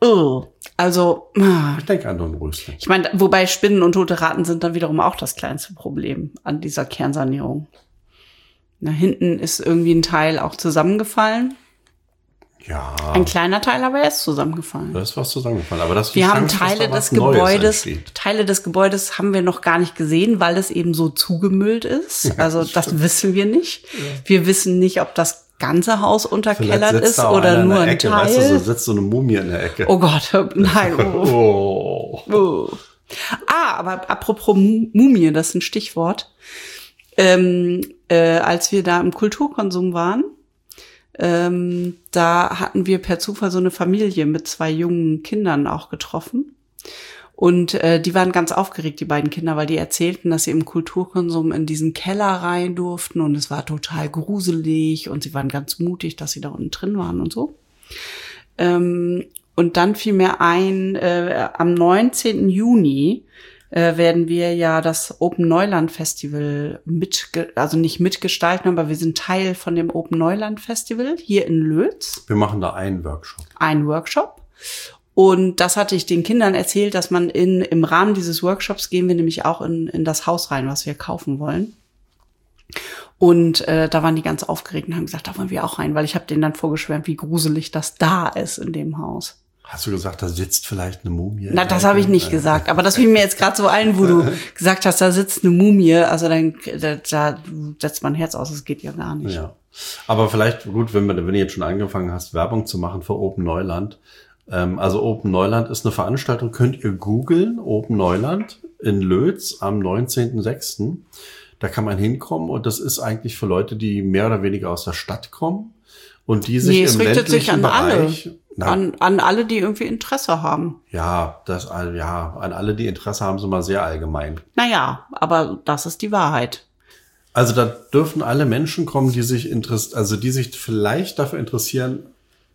Also. Ich denke an Dornröschen. Ich meine, wobei Spinnen und tote Ratten sind dann wiederum auch das kleinste Problem an dieser Kernsanierung. Hinten ist irgendwie ein Teil auch zusammengefallen. Ja. Ein kleiner Teil, aber er ist zusammengefallen. Da ist was zusammengefallen. Aber das wir haben Teile des Gebäudes haben wir noch gar nicht gesehen, weil es eben so zugemüllt ist. Also das wissen wir nicht. Ja. Wir wissen nicht, ob das ganze Haus unterkellert ist oder nur ein Teil. Weißt du, so sitzt so eine Mumie in der Ecke. Oh Gott, nein. Aber apropos Mumie, das ist ein Stichwort. Als wir da im Kulturkonsum waren, da hatten wir per Zufall so eine Familie mit 2 jungen Kindern auch getroffen. Und die waren ganz aufgeregt, die beiden Kinder, weil die erzählten, dass sie im Kulturkonsum in diesen Keller rein durften und es war total gruselig und sie waren ganz mutig, dass sie da unten drin waren und so. Und dann fiel mir ein, am 19. Juni werden wir ja das Open Neuland Festival nicht mitgestalten, aber wir sind Teil von dem Open Neuland Festival hier in Lötz. Wir machen da einen Workshop. Und das hatte ich den Kindern erzählt, dass man im Rahmen dieses Workshops gehen wir nämlich auch in das Haus rein, was wir kaufen wollen. Und da waren die ganz aufgeregt und haben gesagt, da wollen wir auch rein, weil ich habe denen dann vorgeschwärmt, wie gruselig das da ist in dem Haus. Hast du gesagt, da sitzt vielleicht eine Mumie? Na, das habe ich nicht gesagt. Aber das fiel mir jetzt gerade so ein, wo du gesagt hast, da sitzt eine Mumie. Also dann da setzt mein Herz aus, das geht ja gar nicht. Ja. Aber vielleicht, gut, wenn du jetzt schon angefangen hast, Werbung zu machen für Open Neuland. Also Open Neuland ist eine Veranstaltung, könnt ihr googeln, Open Neuland in Lötz am 19.06. Da kann man hinkommen und das ist eigentlich für Leute, die mehr oder weniger aus der Stadt kommen und die sich im ländlichen Bereich... An alle, die irgendwie Interesse haben. Ja, an alle, die Interesse haben, so mal sehr allgemein. Naja, aber das ist die Wahrheit. Also da dürfen alle Menschen kommen, die sich vielleicht dafür interessieren,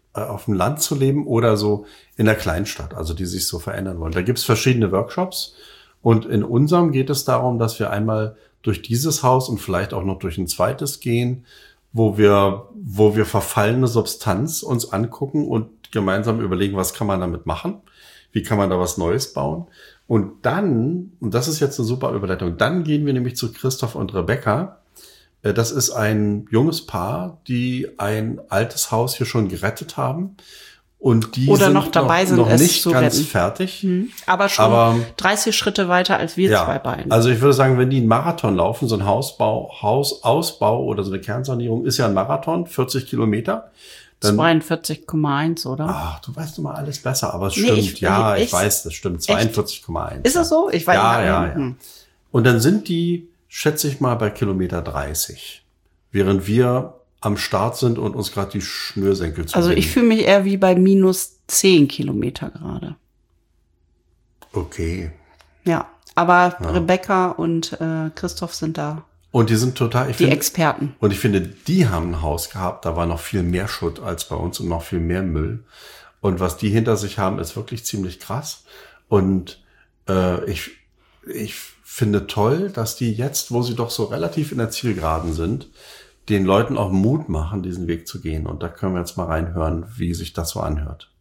auf dem Land zu leben oder so in der Kleinstadt, also die sich so verändern wollen. Da gibt's verschiedene Workshops und in unserem geht es darum, dass wir einmal durch dieses Haus und vielleicht auch noch durch ein zweites gehen, wo wir verfallene Substanz uns angucken und gemeinsam überlegen, was kann man damit machen, wie kann man da was Neues bauen. Und dann, und das ist jetzt eine super Überleitung, dann gehen wir nämlich zu Christoph und Rebecca. Das ist ein junges Paar, die ein altes Haus hier schon gerettet haben. Und die Oder sind noch dabei sind, noch es nicht zu ganz retten. fertig. Aber schon 30 Schritte weiter als wir zwei beiden. Also ich würde sagen, wenn die einen Marathon laufen, so ein Hausausbau oder so eine Kernsanierung ist ja ein Marathon, 40 Kilometer. Dann, 42,1, oder? ach, du weißt immer alles besser, aber es Nee, stimmt. ich weiß, das stimmt. 42,1. Ist das so? Ich weiß Ja, nicht. ja. Und dann sind die, schätze ich mal, bei Kilometer 30. Während wir am Start sind und uns gerade die Schnürsenkel zu Also ich fühle mich eher wie bei minus 10 Kilometer gerade. Okay. Ja, aber Rebecca und Christoph sind da Und die sind total, die Experten. Und ich finde, die haben ein Haus gehabt, da war noch viel mehr Schutt als bei uns und noch viel mehr Müll. Und was die hinter sich haben, ist wirklich ziemlich krass. Und ich finde toll, dass die jetzt, wo sie doch so relativ in der Zielgeraden sind, den Leuten auch Mut machen, diesen Weg zu gehen. Und da können wir jetzt mal reinhören, wie sich das so anhört.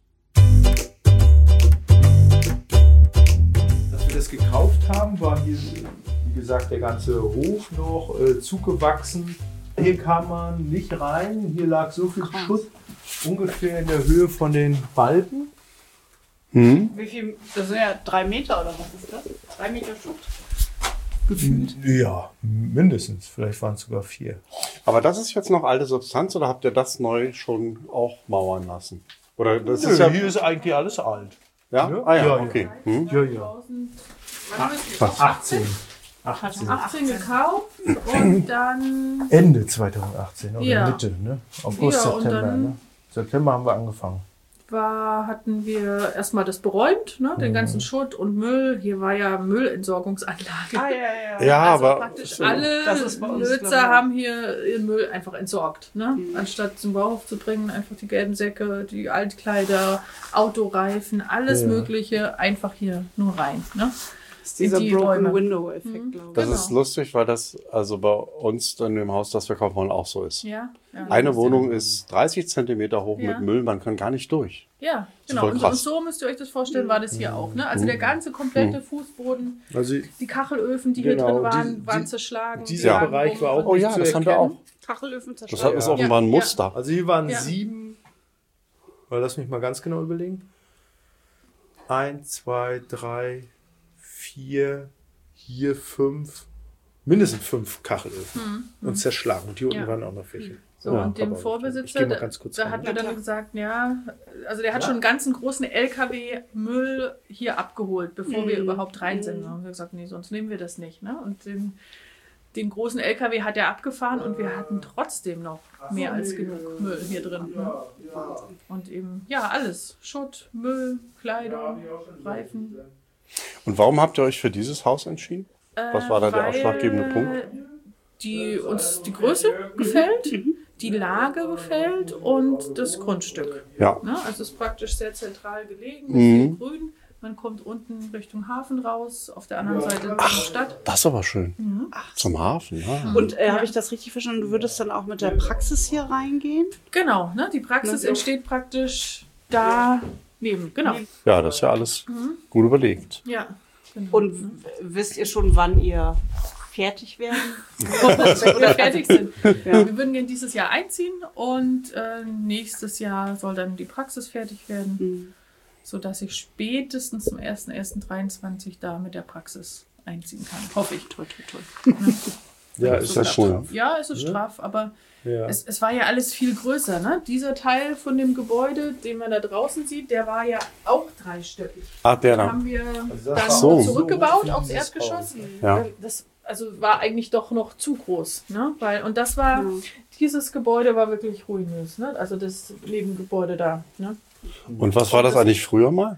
Als wir das gekauft haben, war hier, wie gesagt, der ganze Hof noch zugewachsen. Hier kam man nicht rein. Hier lag so viel Schutt, ungefähr in der Höhe von den Balken. Wie viel? Das sind ja 3 Meter oder was ist das? 3 Meter Schutt? Gefühlt. Ja, mindestens. Vielleicht waren es sogar 4. Aber das ist jetzt noch alte Substanz oder habt ihr das neu schon auch mauern lassen? Oder das Nö, ist ja, hier ist eigentlich alles alt. ja? ne? Ah ja, Ja, okay. Ja. 18. 18 gekauft und dann Ende 2018 oder Ja. Mitte, ne? August, Ja, und September. dann- Ne? September haben wir angefangen. hatten wir erstmal das beräumt, ne? Den ganzen Schutt und Müll. Hier war ja Müllentsorgungsanlage. Ja, Also aber praktisch alle Das ist bei uns, glaub ich, Nutzer haben hier ihren Müll einfach entsorgt. Ne? Anstatt zum Bauhof zu bringen, einfach die gelben Säcke, die Altkleider, Autoreifen, alles Ja. Mögliche einfach hier nur rein. Ne? Dieser in die Broken Räume. Window-Effekt, glaube ich. Das Genau. ist lustig, weil das also bei uns in dem Haus, das wir kaufen wollen, auch so ist. Ja, Eine Wohnung ist 30 Zentimeter hoch Ja. mit Müll, man kann gar nicht durch. Ja, genau. voll Und krass. so müsst ihr euch das vorstellen, war das hier auch. Ne? Also der ganze komplette Fußboden, Also die Kachelöfen, die Genau, hier drin waren, die- waren die- zerschlagen. dieser Lagen Bereich war auch Oh nicht ja, zu das haben wir auch. erkennen. Kachelöfen Das zerstört. ist offenbar ein Ja. Muster. Also hier waren Ja. 7, lass mich mal ganz genau überlegen. 1, 2, 3, 4, hier 5, mindestens 5 Kachelöfen und zerschlagen. Und hier unten Ja. waren auch noch welche. So, Ja, und dem aber ich Vorbesitzer, geh mal ganz kurz da rein. hat er dann gesagt, ja, also der hat schon einen ganzen großen LKW Müll hier abgeholt, bevor wir überhaupt rein sind. Da haben wir gesagt, nee, sonst nehmen wir das nicht. Ne? Und den großen LKW hat er abgefahren und wir hatten trotzdem noch mehr als genug Müll hier drin. Ne? Und eben, ja, alles. Schutt, Müll, Kleidung, Reifen. Und warum habt ihr euch für dieses Haus entschieden? Was war da der ausschlaggebende Punkt? Uns die Größe gefällt, die Lage gefällt und das Grundstück. Ja. Ne? Also es ist praktisch sehr zentral gelegen, mit viel Grün. Man kommt unten Richtung Hafen raus, auf der anderen Seite die Stadt. Das ist aber schön. Zum Hafen, ja. Und habe ich das richtig verstanden? Du würdest dann auch mit der Praxis hier reingehen? Genau, ne? Die Praxis entsteht praktisch da neben. Genau. Ja, das ist ja alles gut überlegt. Ja. Genau. Und wisst ihr schon, wann ihr fertig werden? Oder fertig sind. Wir würden gerne dieses Jahr einziehen und nächstes Jahr soll dann die Praxis fertig werden, sodass ich spätestens zum 01.01.23 da mit der Praxis einziehen kann. Hoffe ich. Toll, toll, toll. Ja, Ist das schön. Ja, es ist straff, aber Ja. es war ja alles viel größer. Ne? Dieser Teil von dem Gebäude, den man da draußen sieht, der war ja auch dreistöckig. Ah, der Da da. haben wir das dann war so. zurückgebaut so aufs dieses Erdgeschoss. Haus. Ja. Das war eigentlich doch noch zu groß. Ne? Und das war, dieses Gebäude war wirklich ruinös. Ne? Also das Nebengebäude da. Ne? Und was war das eigentlich früher mal?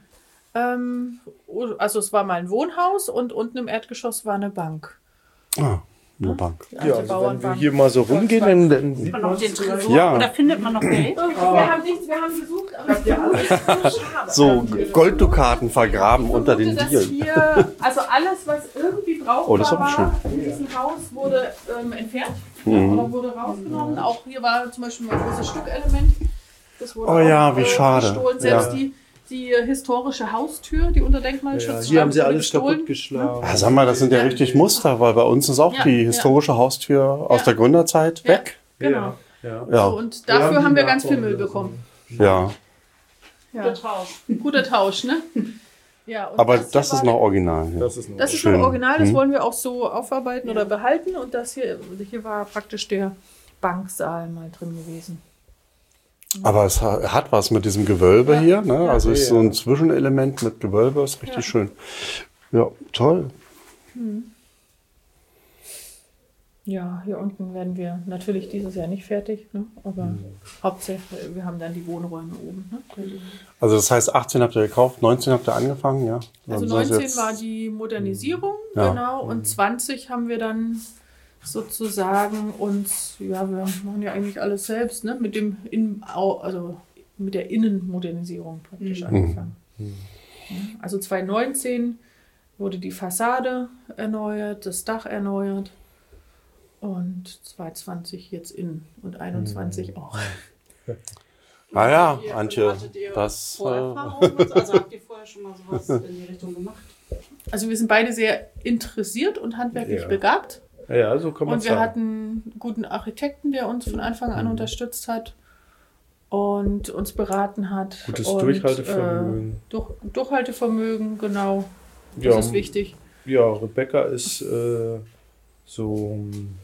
Also es war mal ein Wohnhaus und unten im Erdgeschoss war eine Bank. Ah, Eine Bank. Die Ja, alte also wenn wir Bauernbank. hier mal so rumgehen, dann sieht man Noch den Tresor. Ja. Oder findet man noch Geld? Wir haben nichts, wir haben gesucht, aber es war schade. So Golddukaten vergraben unter den Das Dielen. hier, also alles, was irgendwie brauchbar Oh, das ist aber war in diesem Haus, wurde entfernt oder wurde rausgenommen. Auch hier war zum Beispiel ein großes Stückelement. Das wurde Oh ja, auch, wie schade. gestohlen. Selbst Ja. die historische Haustür, die unter Denkmalschutz hier haben sie wurde alles gestohlen. kaputtgeschlagen. Ah, sag mal, das sind ja richtig Muster, weil bei uns ist auch Ja, die ja. historische Haustür aus der Gründerzeit Ja, weg. genau. Ja. Ja, So, und dafür haben wir ganz viel Müll bekommen. ja. Ja. Guter Tausch, ne? Ja, und Aber hier das ist war- noch original. Hier. Das ist noch Das ist Schön. noch original, das Hm. wollen wir auch so aufarbeiten oder behalten. Und das hier war praktisch der Banksaal mal drin gewesen. Aber es hat was mit diesem Gewölbe hier. Ne? Also ist so ein Zwischenelement mit Gewölbe, ist richtig schön. Ja, toll. Ja, hier unten werden wir natürlich dieses Jahr nicht fertig, ne? Aber hauptsächlich, wir haben dann die Wohnräume oben. Ne? Also das heißt, 18 habt ihr gekauft, 19 habt ihr angefangen, ja? Also Dann 19 jetzt- war die Modernisierung, Ja. genau, und 20 haben wir dann sozusagen uns, ja, wir machen ja eigentlich alles selbst, ne? Mit dem also mit der Innenmodernisierung praktisch angefangen. Ja, also 2019 wurde die Fassade erneuert, das Dach erneuert und 2020 jetzt innen und 21 auch. Ah ja, Ihr- Antje, hattet ihr das... Vorerfahrung mit- also habt ihr vorher schon mal sowas in die Richtung gemacht? Also wir sind beide sehr interessiert und handwerklich Ja. begabt. Ja, so kann man Und wir sagen. hatten einen guten Architekten, der uns von Anfang an unterstützt hat und uns beraten hat. Gutes und, Durchhaltevermögen. Durchhaltevermögen, genau. Das Ja, ist wichtig. Ja, Rebecca ist so.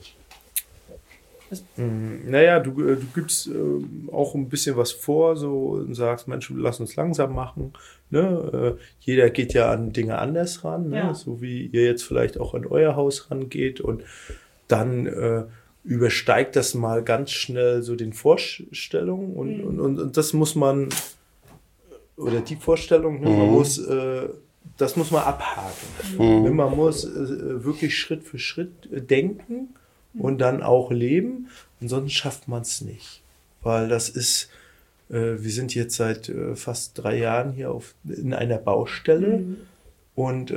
Naja, du gibst auch ein bisschen was vor, so und sagst, Mensch, lass uns langsam machen. Ne? Jeder geht ja an Dinge anders ran, ne? Ja. So wie ihr jetzt vielleicht auch an euer Haus rangeht und dann übersteigt das mal ganz schnell so den Vorstellungen und das muss man, oder die Vorstellung, ne? Man muss, das muss man abhaken. Man muss wirklich Schritt für Schritt denken und dann auch leben, ansonsten schafft man es nicht. Weil das ist, wir sind jetzt seit fast 3 Jahren hier in einer Baustelle und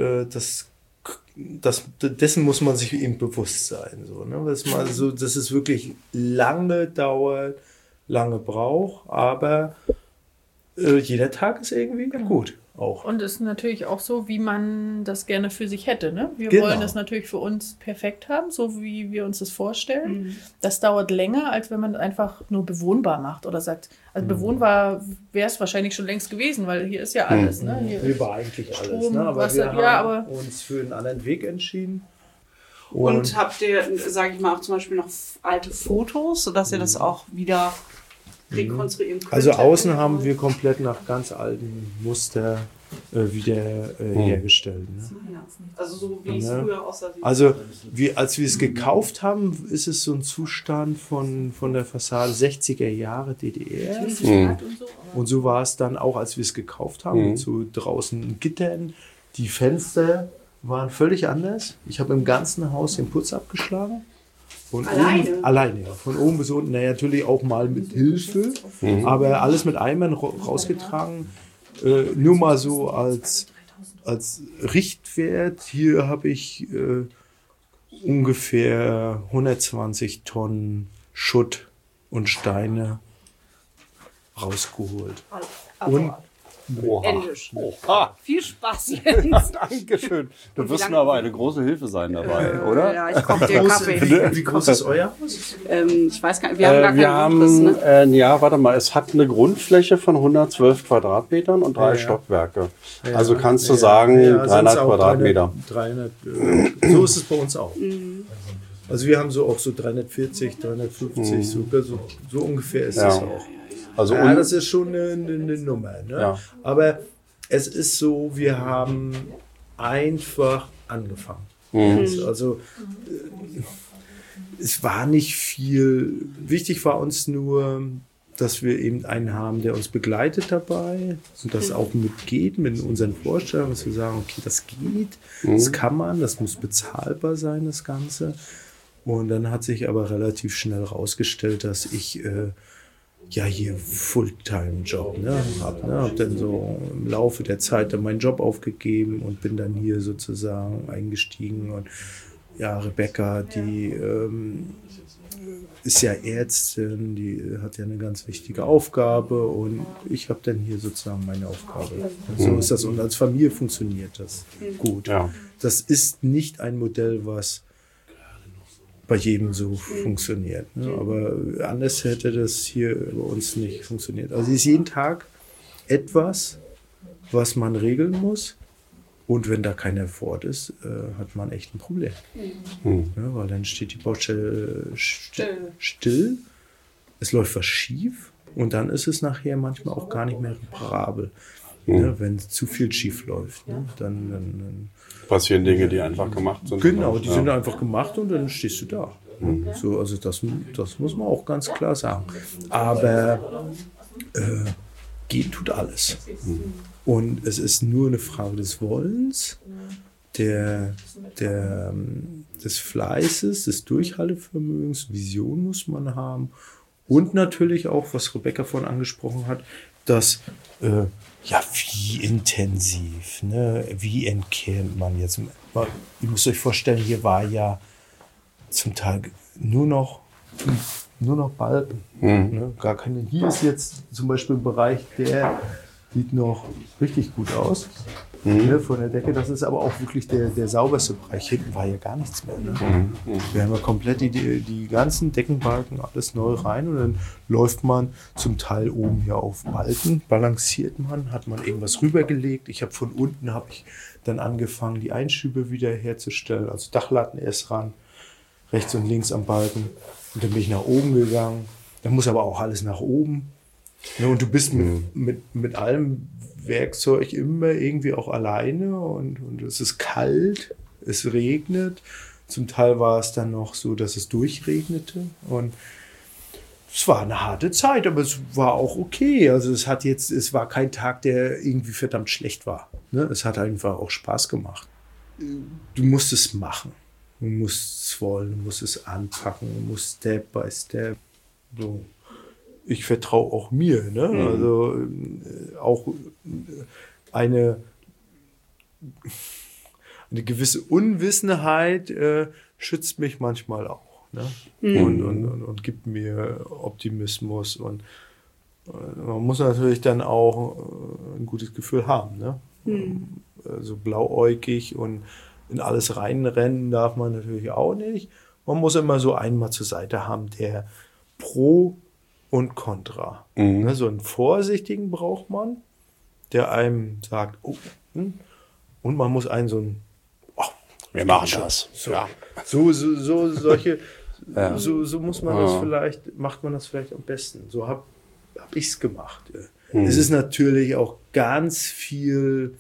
dessen muss man sich eben bewusst sein. So, ne? Dass es wirklich lange dauert, lange braucht, aber jeder Tag ist irgendwie gut. Auch. Und es ist natürlich auch so, wie man das gerne für sich hätte. Ne? Wir Genau. wollen es natürlich für uns perfekt haben, so wie wir uns das vorstellen. Das dauert länger, als wenn man einfach nur bewohnbar macht oder sagt, also bewohnbar wäre es wahrscheinlich schon längst gewesen, weil hier ist ja alles. Ne? Hier War eigentlich alles, Strom, ne? Aber Wasser, wir ja, haben aber- uns für einen anderen Weg entschieden. Und habt ihr, sage ich mal, auch zum Beispiel noch alte Fotos, sodass ihr das auch wieder rekonstruieren könnt? Also außen haben wir komplett nach ganz alten Muster wieder hergestellt. Ne? Also so wie es Ja. früher aussah. Also als wir es gekauft haben, ist es so ein Zustand von der Fassade 60er Jahre DDR. und so. Und so war es dann auch, als wir es gekauft haben, mit so draußen Gittern. Die Fenster waren völlig anders. Ich habe im ganzen Haus den Putz abgeschlagen. Von alleine, ja. Von oben bis unten. Naja, natürlich auch mal mit Hilfe, aber alles mit Eimern rausgetragen. Nur mal so als Richtwert. Hier habe ich ungefähr 120 Tonnen Schutt und Steine rausgeholt. Und Englisch. Oha, Viel Spaß, Jens. Dankeschön. Du wirst lange- mir aber eine große Hilfe sein dabei, oder? Ja, ich koche dir Kaffee. wie groß ist euer Haus? Ich weiß gar nicht, wir haben gar Wir keinen Grundriss, haben, ne? ja, warte mal, es hat eine Grundfläche von 112 Quadratmetern und 3 Stockwerke. Also kannst du sagen, Ja, sind's 300 auch Quadratmeter. 300, so ist es bei uns auch. Also wir haben so auch so 340, 350, so ungefähr ist es auch. Also Ja, das ist schon eine Nummer. Ne? Ja. Aber es ist so, wir haben einfach angefangen. Also es war nicht viel. Wichtig war uns nur, dass wir eben einen haben, der uns begleitet dabei und das auch mitgeht mit unseren Vorstellungen, dass wir sagen, okay, das geht, das kann man, das muss bezahlbar sein, das Ganze. Und dann hat sich aber relativ schnell rausgestellt, dass ich hier Fulltime-Job habe. Habe dann so im Laufe der Zeit dann meinen Job aufgegeben und bin dann hier sozusagen eingestiegen. Und ja, Rebecca, die ist ja Ärztin, die hat ja eine ganz wichtige Aufgabe und ich habe dann hier sozusagen meine Aufgabe. Und so ist das und als Familie funktioniert das gut. Ja. Das ist nicht ein Modell, was bei jedem so funktioniert. Ne? Aber anders hätte das hier bei uns nicht funktioniert. Also es ist jeden Tag etwas, was man regeln muss. Und wenn da keiner vor Ort ist, hat man echt ein Problem. Ja, weil dann steht die Baustelle still, es läuft was schief und dann ist es nachher manchmal auch gar nicht mehr reparabel. Ne? Wenn zu viel schief läuft. Ne? Dann passieren Dinge, die einfach gemacht sind. Genau, die sind einfach gemacht und dann stehst du da. So, also das muss man auch ganz klar sagen. Aber gehen tut alles. Und es ist nur eine Frage des Wollens, des Fleißes, des Durchhaltevermögens, Vision muss man haben. Und natürlich auch, was Rebecca vorhin angesprochen hat, dass wie intensiv, ne? Wie entkernt man jetzt? Ihr müsst euch vorstellen, hier war ja zum Teil nur noch Balken. Ne? Gar keine. Hier ist jetzt zum Beispiel ein Bereich, der sieht noch richtig gut aus. Ne, von der Decke. Das ist aber auch wirklich der sauberste Bereich. Hinten war ja gar nichts mehr. Ne? Wir haben ja komplett die ganzen Deckenbalken, alles neu rein und dann läuft man zum Teil oben hier auf Balken, balanciert man, hat man irgendwas rübergelegt. Von unten habe ich dann angefangen, die Einschübe wieder herzustellen, also Dachlatten erst ran, rechts und links am Balken und dann bin ich nach oben gegangen. Dann muss aber auch alles nach oben. Ne, und du bist mit allem Werkzeug immer irgendwie auch alleine und es ist kalt, es regnet. Zum Teil war es dann noch so, dass es durchregnete und es war eine harte Zeit, aber es war auch okay. Also es war kein Tag, der irgendwie verdammt schlecht war. Ne? Es hat einfach auch Spaß gemacht. Du musst es machen. Du musst es wollen, du musst es anpacken, du musst Step by Step. So. Ich vertraue auch mir, ne? Also auch eine gewisse Unwissenheit schützt mich manchmal auch, ne? Und gibt mir Optimismus und man muss natürlich dann auch ein gutes Gefühl haben, ne? So blauäugig und in alles reinrennen darf man natürlich auch nicht. Man muss immer so einen mal zur Seite haben, der pro und Contra. Ne, so einen Vorsichtigen braucht man, der einem sagt, und man muss wir machen das. So, ja. Solche, so muss man macht man das vielleicht am besten. So hab ich's gemacht. Es ist natürlich auch ganz viel,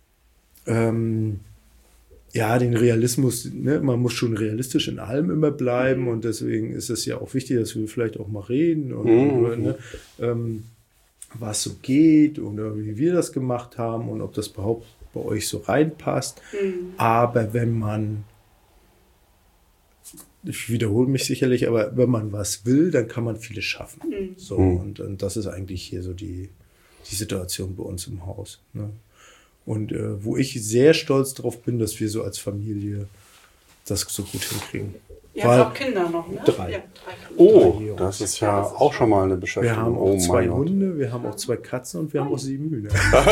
den Realismus, ne? Man muss schon realistisch in allem immer bleiben und deswegen ist es ja auch wichtig, dass wir vielleicht auch mal reden und was so geht oder wie wir das gemacht haben und ob das überhaupt bei euch so reinpasst. Aber ich wiederhole mich sicherlich, aber wenn man was will, dann kann man vieles schaffen. So, und das ist eigentlich hier so die Situation bei uns im Haus. Ne? Und wo ich sehr stolz drauf bin, dass wir so als Familie das so gut hinkriegen. Ihr habt auch Kinder noch, ne? 3. Ja, 3 Oh, das ist ja auch schon mal eine Beschäftigung. Wir haben auch 2 Hunde, wir haben auch 2 Katzen und wir haben auch 7 Hühner.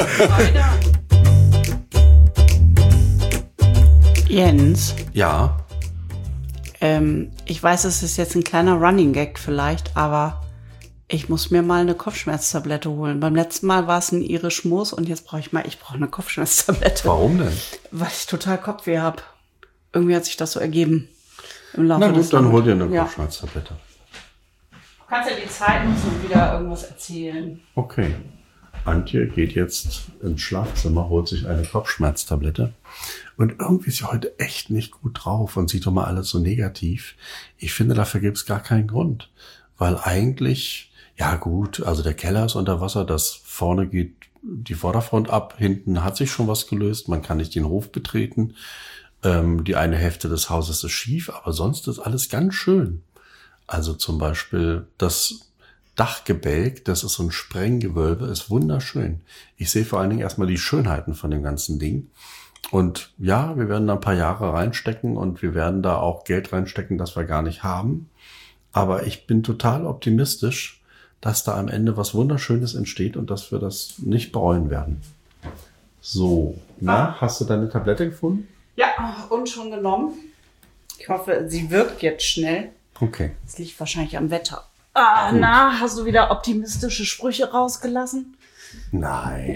Jens. Ja. Ich weiß, es ist jetzt ein kleiner Running Gag vielleicht, aber ich muss mir mal eine Kopfschmerztablette holen. Beim letzten Mal war es ein Irisch Moos und jetzt brauche ich eine Kopfschmerztablette. Warum denn? Weil ich total Kopfweh habe. Irgendwie hat sich das so ergeben. Im Laufe Na gut, des dann Tages. hol dir eine Ja. Kopfschmerztablette. Du kannst ja die Zeit nutzen und wieder irgendwas erzählen. Okay. Antje geht jetzt ins Schlafzimmer, holt sich eine Kopfschmerztablette. Und irgendwie ist sie heute echt nicht gut drauf und sieht doch mal alles so negativ. Ich finde, dafür gibt es gar keinen Grund. Weil eigentlich, ja gut, also der Keller ist unter Wasser, das vorne geht die Vorderfront ab, hinten hat sich schon was gelöst, man kann nicht den Hof betreten. Die eine Hälfte des Hauses ist schief, aber sonst ist alles ganz schön. Also zum Beispiel das Dachgebälk, das ist so ein Sprenggewölbe, ist wunderschön. Ich sehe vor allen Dingen erstmal die Schönheiten von dem ganzen Ding. Und ja, wir werden da ein paar Jahre reinstecken und wir werden da auch Geld reinstecken, das wir gar nicht haben. Aber ich bin total optimistisch, dass da am Ende was Wunderschönes entsteht und dass wir das nicht bereuen werden. So, hast du deine Tablette gefunden? Ja, und schon genommen. Ich hoffe, sie wirkt jetzt schnell. Okay. Das liegt wahrscheinlich am Wetter. Hast du wieder optimistische Sprüche rausgelassen? Nein.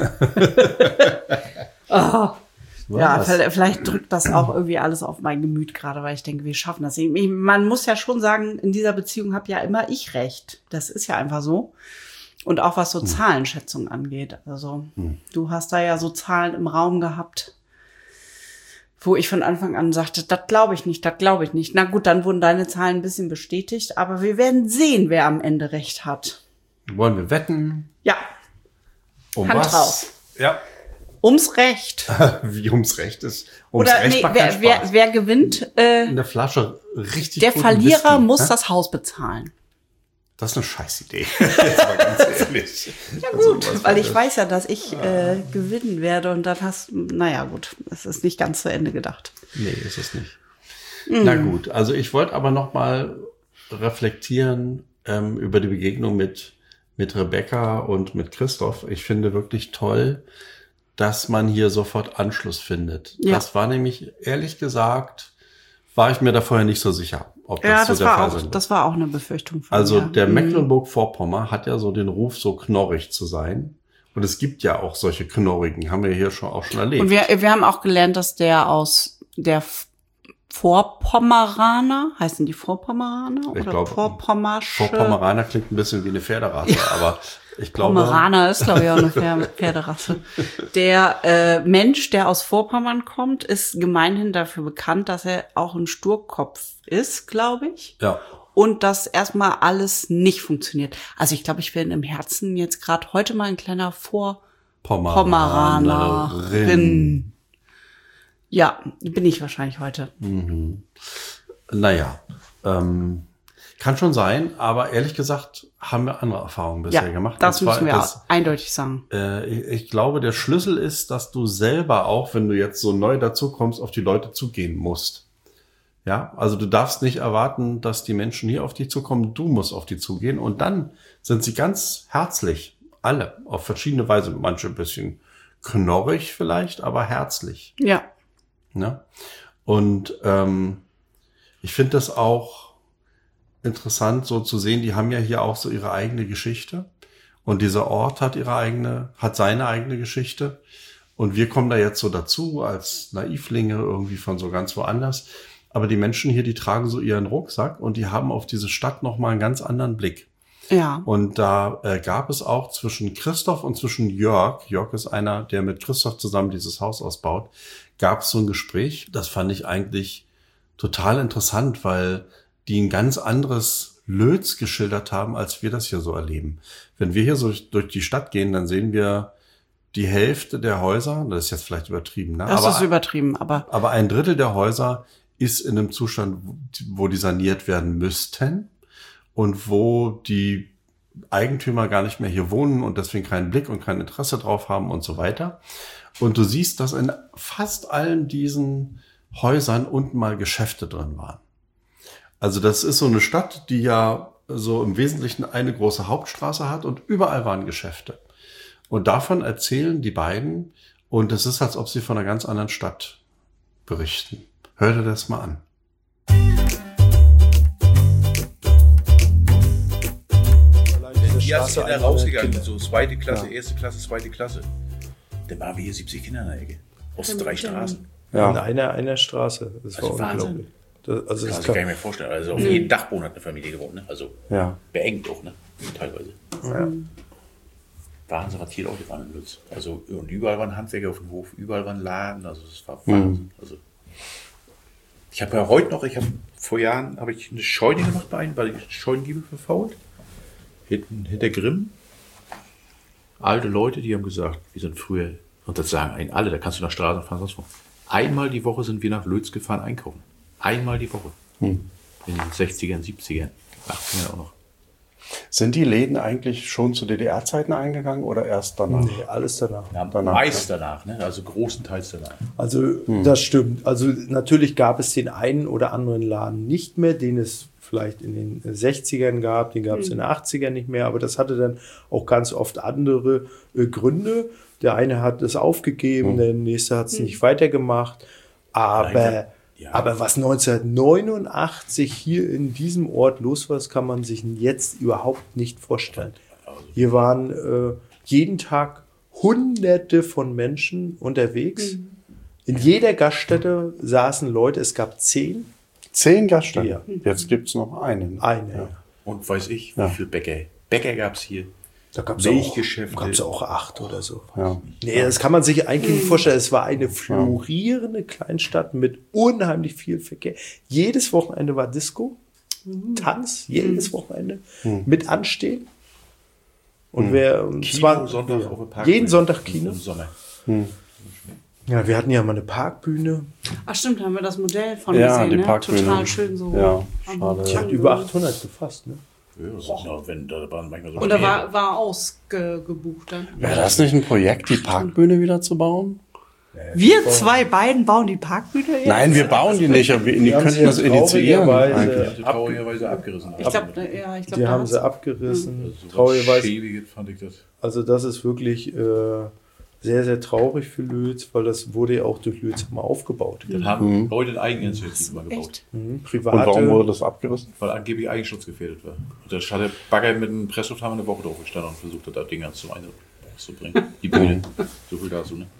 Ja, vielleicht drückt das auch irgendwie alles auf mein Gemüt gerade, weil ich denke, wir schaffen das. Man muss ja schon sagen, in dieser Beziehung habe ja immer ich recht. Das ist ja einfach so. Und auch was so Zahlenschätzung angeht. Also du hast da ja so Zahlen im Raum gehabt, wo ich von Anfang an sagte, das glaube ich nicht, das glaube ich nicht. Na gut, dann wurden deine Zahlen ein bisschen bestätigt, aber wir werden sehen, wer am Ende recht hat. Wollen wir wetten? Ja. Hand was? Drauf. Ja. Ums Recht. Wie ums Recht ist. Ums Oder Recht wer gewinnt? Eine Flasche richtig. Der Verlierer Whisky, muss das Haus bezahlen. Das ist eine Scheißidee. Jetzt mal ganz ehrlich. Ja gut, weil ich weiß ja, dass ich gewinnen werde und dann naja gut, es ist nicht ganz zu Ende gedacht. Nee, ist es nicht. Na gut, also ich wollte aber noch mal reflektieren über die Begegnung mit Rebecca und mit Christoph. Ich finde wirklich toll, dass man hier sofort Anschluss findet. Ja. Das war nämlich, ehrlich gesagt, war ich mir da vorher nicht so sicher, ob das so der Fall ist. Das war auch eine Befürchtung von Also mir. der Mecklenburg-Vorpommern hat ja so den Ruf, so knorrig zu sein. Und es gibt ja auch solche Knorrigen, haben wir hier auch schon erlebt. Und wir haben auch gelernt, dass der Vorpommeraner, heißen die Vorpommeraner? Ich glaube, Vorpommersche? Vorpommeraner klingt ein bisschen wie eine Pferderasse, aber ich glaube... Pommeraner ist, glaube ich, auch eine Pferderasse. Der Mensch, der aus Vorpommern kommt, ist gemeinhin dafür bekannt, dass er auch ein Sturkopf ist, glaube ich. Ja. Und dass erstmal alles nicht funktioniert. Also ich glaube, ich bin im Herzen jetzt gerade heute mal ein kleiner Vorpommeranerin. Ja, bin ich wahrscheinlich heute. Mhm. Naja, kann schon sein, aber ehrlich gesagt haben wir andere Erfahrungen bisher gemacht. Das müssen wir eindeutig sagen. Ich glaube, der Schlüssel ist, dass du selber auch, wenn du jetzt so neu dazukommst, auf die Leute zugehen musst. Ja, also du darfst nicht erwarten, dass die Menschen hier auf dich zukommen. Du musst auf die zugehen und dann sind sie ganz herzlich. Alle, auf verschiedene Weise. Manche ein bisschen knorrig vielleicht, aber herzlich. Ja. Ne? Und ich finde das auch interessant, so zu sehen, die haben ja hier auch so ihre eigene Geschichte. Und dieser Ort hat seine eigene Geschichte. Und wir kommen da jetzt so dazu als Naivlinge irgendwie von so ganz woanders. Aber die Menschen hier, die tragen so ihren Rucksack und die haben auf diese Stadt nochmal einen ganz anderen Blick. Ja. Und da gab es auch zwischen Christoph und zwischen Jörg ist einer, der mit Christoph zusammen dieses Haus ausbaut, gab es so ein Gespräch. Das fand ich eigentlich total interessant, weil die ein ganz anderes Lötz geschildert haben, als wir das hier so erleben. Wenn wir hier so durch die Stadt gehen, dann sehen wir die Hälfte der Häuser, das ist jetzt vielleicht übertrieben, ne? Das ist übertrieben, aber ein Drittel der Häuser ist in einem Zustand, wo die saniert werden müssten und wo die Eigentümer gar nicht mehr hier wohnen und deswegen keinen Blick und kein Interesse drauf haben und so weiter. Und du siehst, dass in fast allen diesen Häusern unten mal Geschäfte drin waren. Also das ist so eine Stadt, die ja so im Wesentlichen eine große Hauptstraße hat und überall waren Geschäfte. Und davon erzählen die beiden und es ist, als ob sie von einer ganz anderen Stadt berichten. Hör dir das mal an. Die ersten Kinder rausgegangen, so zweite Klasse, erste Klasse, zweite Klasse. Dann waren wir hier 70 Kinder in der Ecke. Aus 3 Straßen. Ja, in einer Straße. Das also war Wahnsinn. Das kann ich mir vorstellen. Also auf jedem Dachboden hat eine Familie gewohnt. Ne? Also beengt auch, ne? Teilweise. Ja. Wahnsinn, was hier Leute waren in Lütz. Also und überall waren Handwerker auf dem Hof, überall waren Laden. Also es war Wahnsinn. Also ich habe ja heute noch, vor Jahren habe ich eine Scheune gemacht bei einem, weil ich Scheunengiebel verfault. Hinter Grimm. Alte Leute, die haben gesagt, wir sind früher, und das sagen einen alle, da kannst du nach Straße fahren, sonst wo. Einmal die Woche sind wir nach Lötz gefahren einkaufen. Einmal die Woche. In den 60ern, 70ern, 80ern auch noch. Sind die Läden eigentlich schon zu DDR-Zeiten eingegangen oder erst danach? Nee, alles danach. Ja, meist danach, ne? Also großenteils danach. Also das stimmt. Also natürlich gab es den einen oder anderen Laden nicht mehr, den es vielleicht in den 60ern gab, den gab es in den 80ern nicht mehr, aber das hatte dann auch ganz oft andere Gründe. Der eine hat es aufgegeben, der nächste hat es nicht weitergemacht. Aber was 1989 hier in diesem Ort los war, das kann man sich jetzt überhaupt nicht vorstellen. Hier waren jeden Tag Hunderte von Menschen unterwegs. In jeder Gaststätte saßen Leute, es gab 10. 10 Gaststätten? Ja. Jetzt gibt es noch einen. Ja. Und weiß ich, wie viele Bäcker. Bäcker gab es hier. Da gab es Milchgeschäfte. auch 8 oder so. Ja. Nee, das kann man sich eigentlich nicht vorstellen. Es war eine florierende Kleinstadt mit unheimlich viel Verkehr. Jedes Wochenende war Disco, Tanz, jedes Wochenende mit Anstehen. Und Kino, Sonntag auf der Parkbühne. jeden Sonntag Kino. Im Sommer. Ja, wir hatten ja mal eine Parkbühne. Ach stimmt, da haben wir das Modell von Ja, gesehen, die ne? Parkbühne. Total schön so. Ja, schade. Die hat über 800 gefasst. Ne? Ja, wenn da waren manchmal so Und da war ausgebucht dann. Wäre das nicht ein Projekt, die Parkbühne wieder zu bauen? Wir zwei beiden bauen die Parkbühne jetzt? Nein, wir bauen die nicht, aber die haben könnten sie das initiieren. traurigerweise traurigerweise abgerissen. Ich glaube, Die haben sie abgerissen. So Traurigerweise. schäbig fand ich das. Also das ist wirklich sehr, sehr traurig für Lötz, weil das wurde ja auch durch Lötz mal aufgebaut. Dann haben Leute in Eigeninitiative mal gebaut. echt? Private. Und warum wurde das abgerissen? Weil angeblich eigenschutzgefährdet war. Und da hat der Bagger mit einem Presslufthammer eine Woche drauf gestanden und versucht hat, da Dinger zu bringen. Die Bühne. So viel dazu, ne?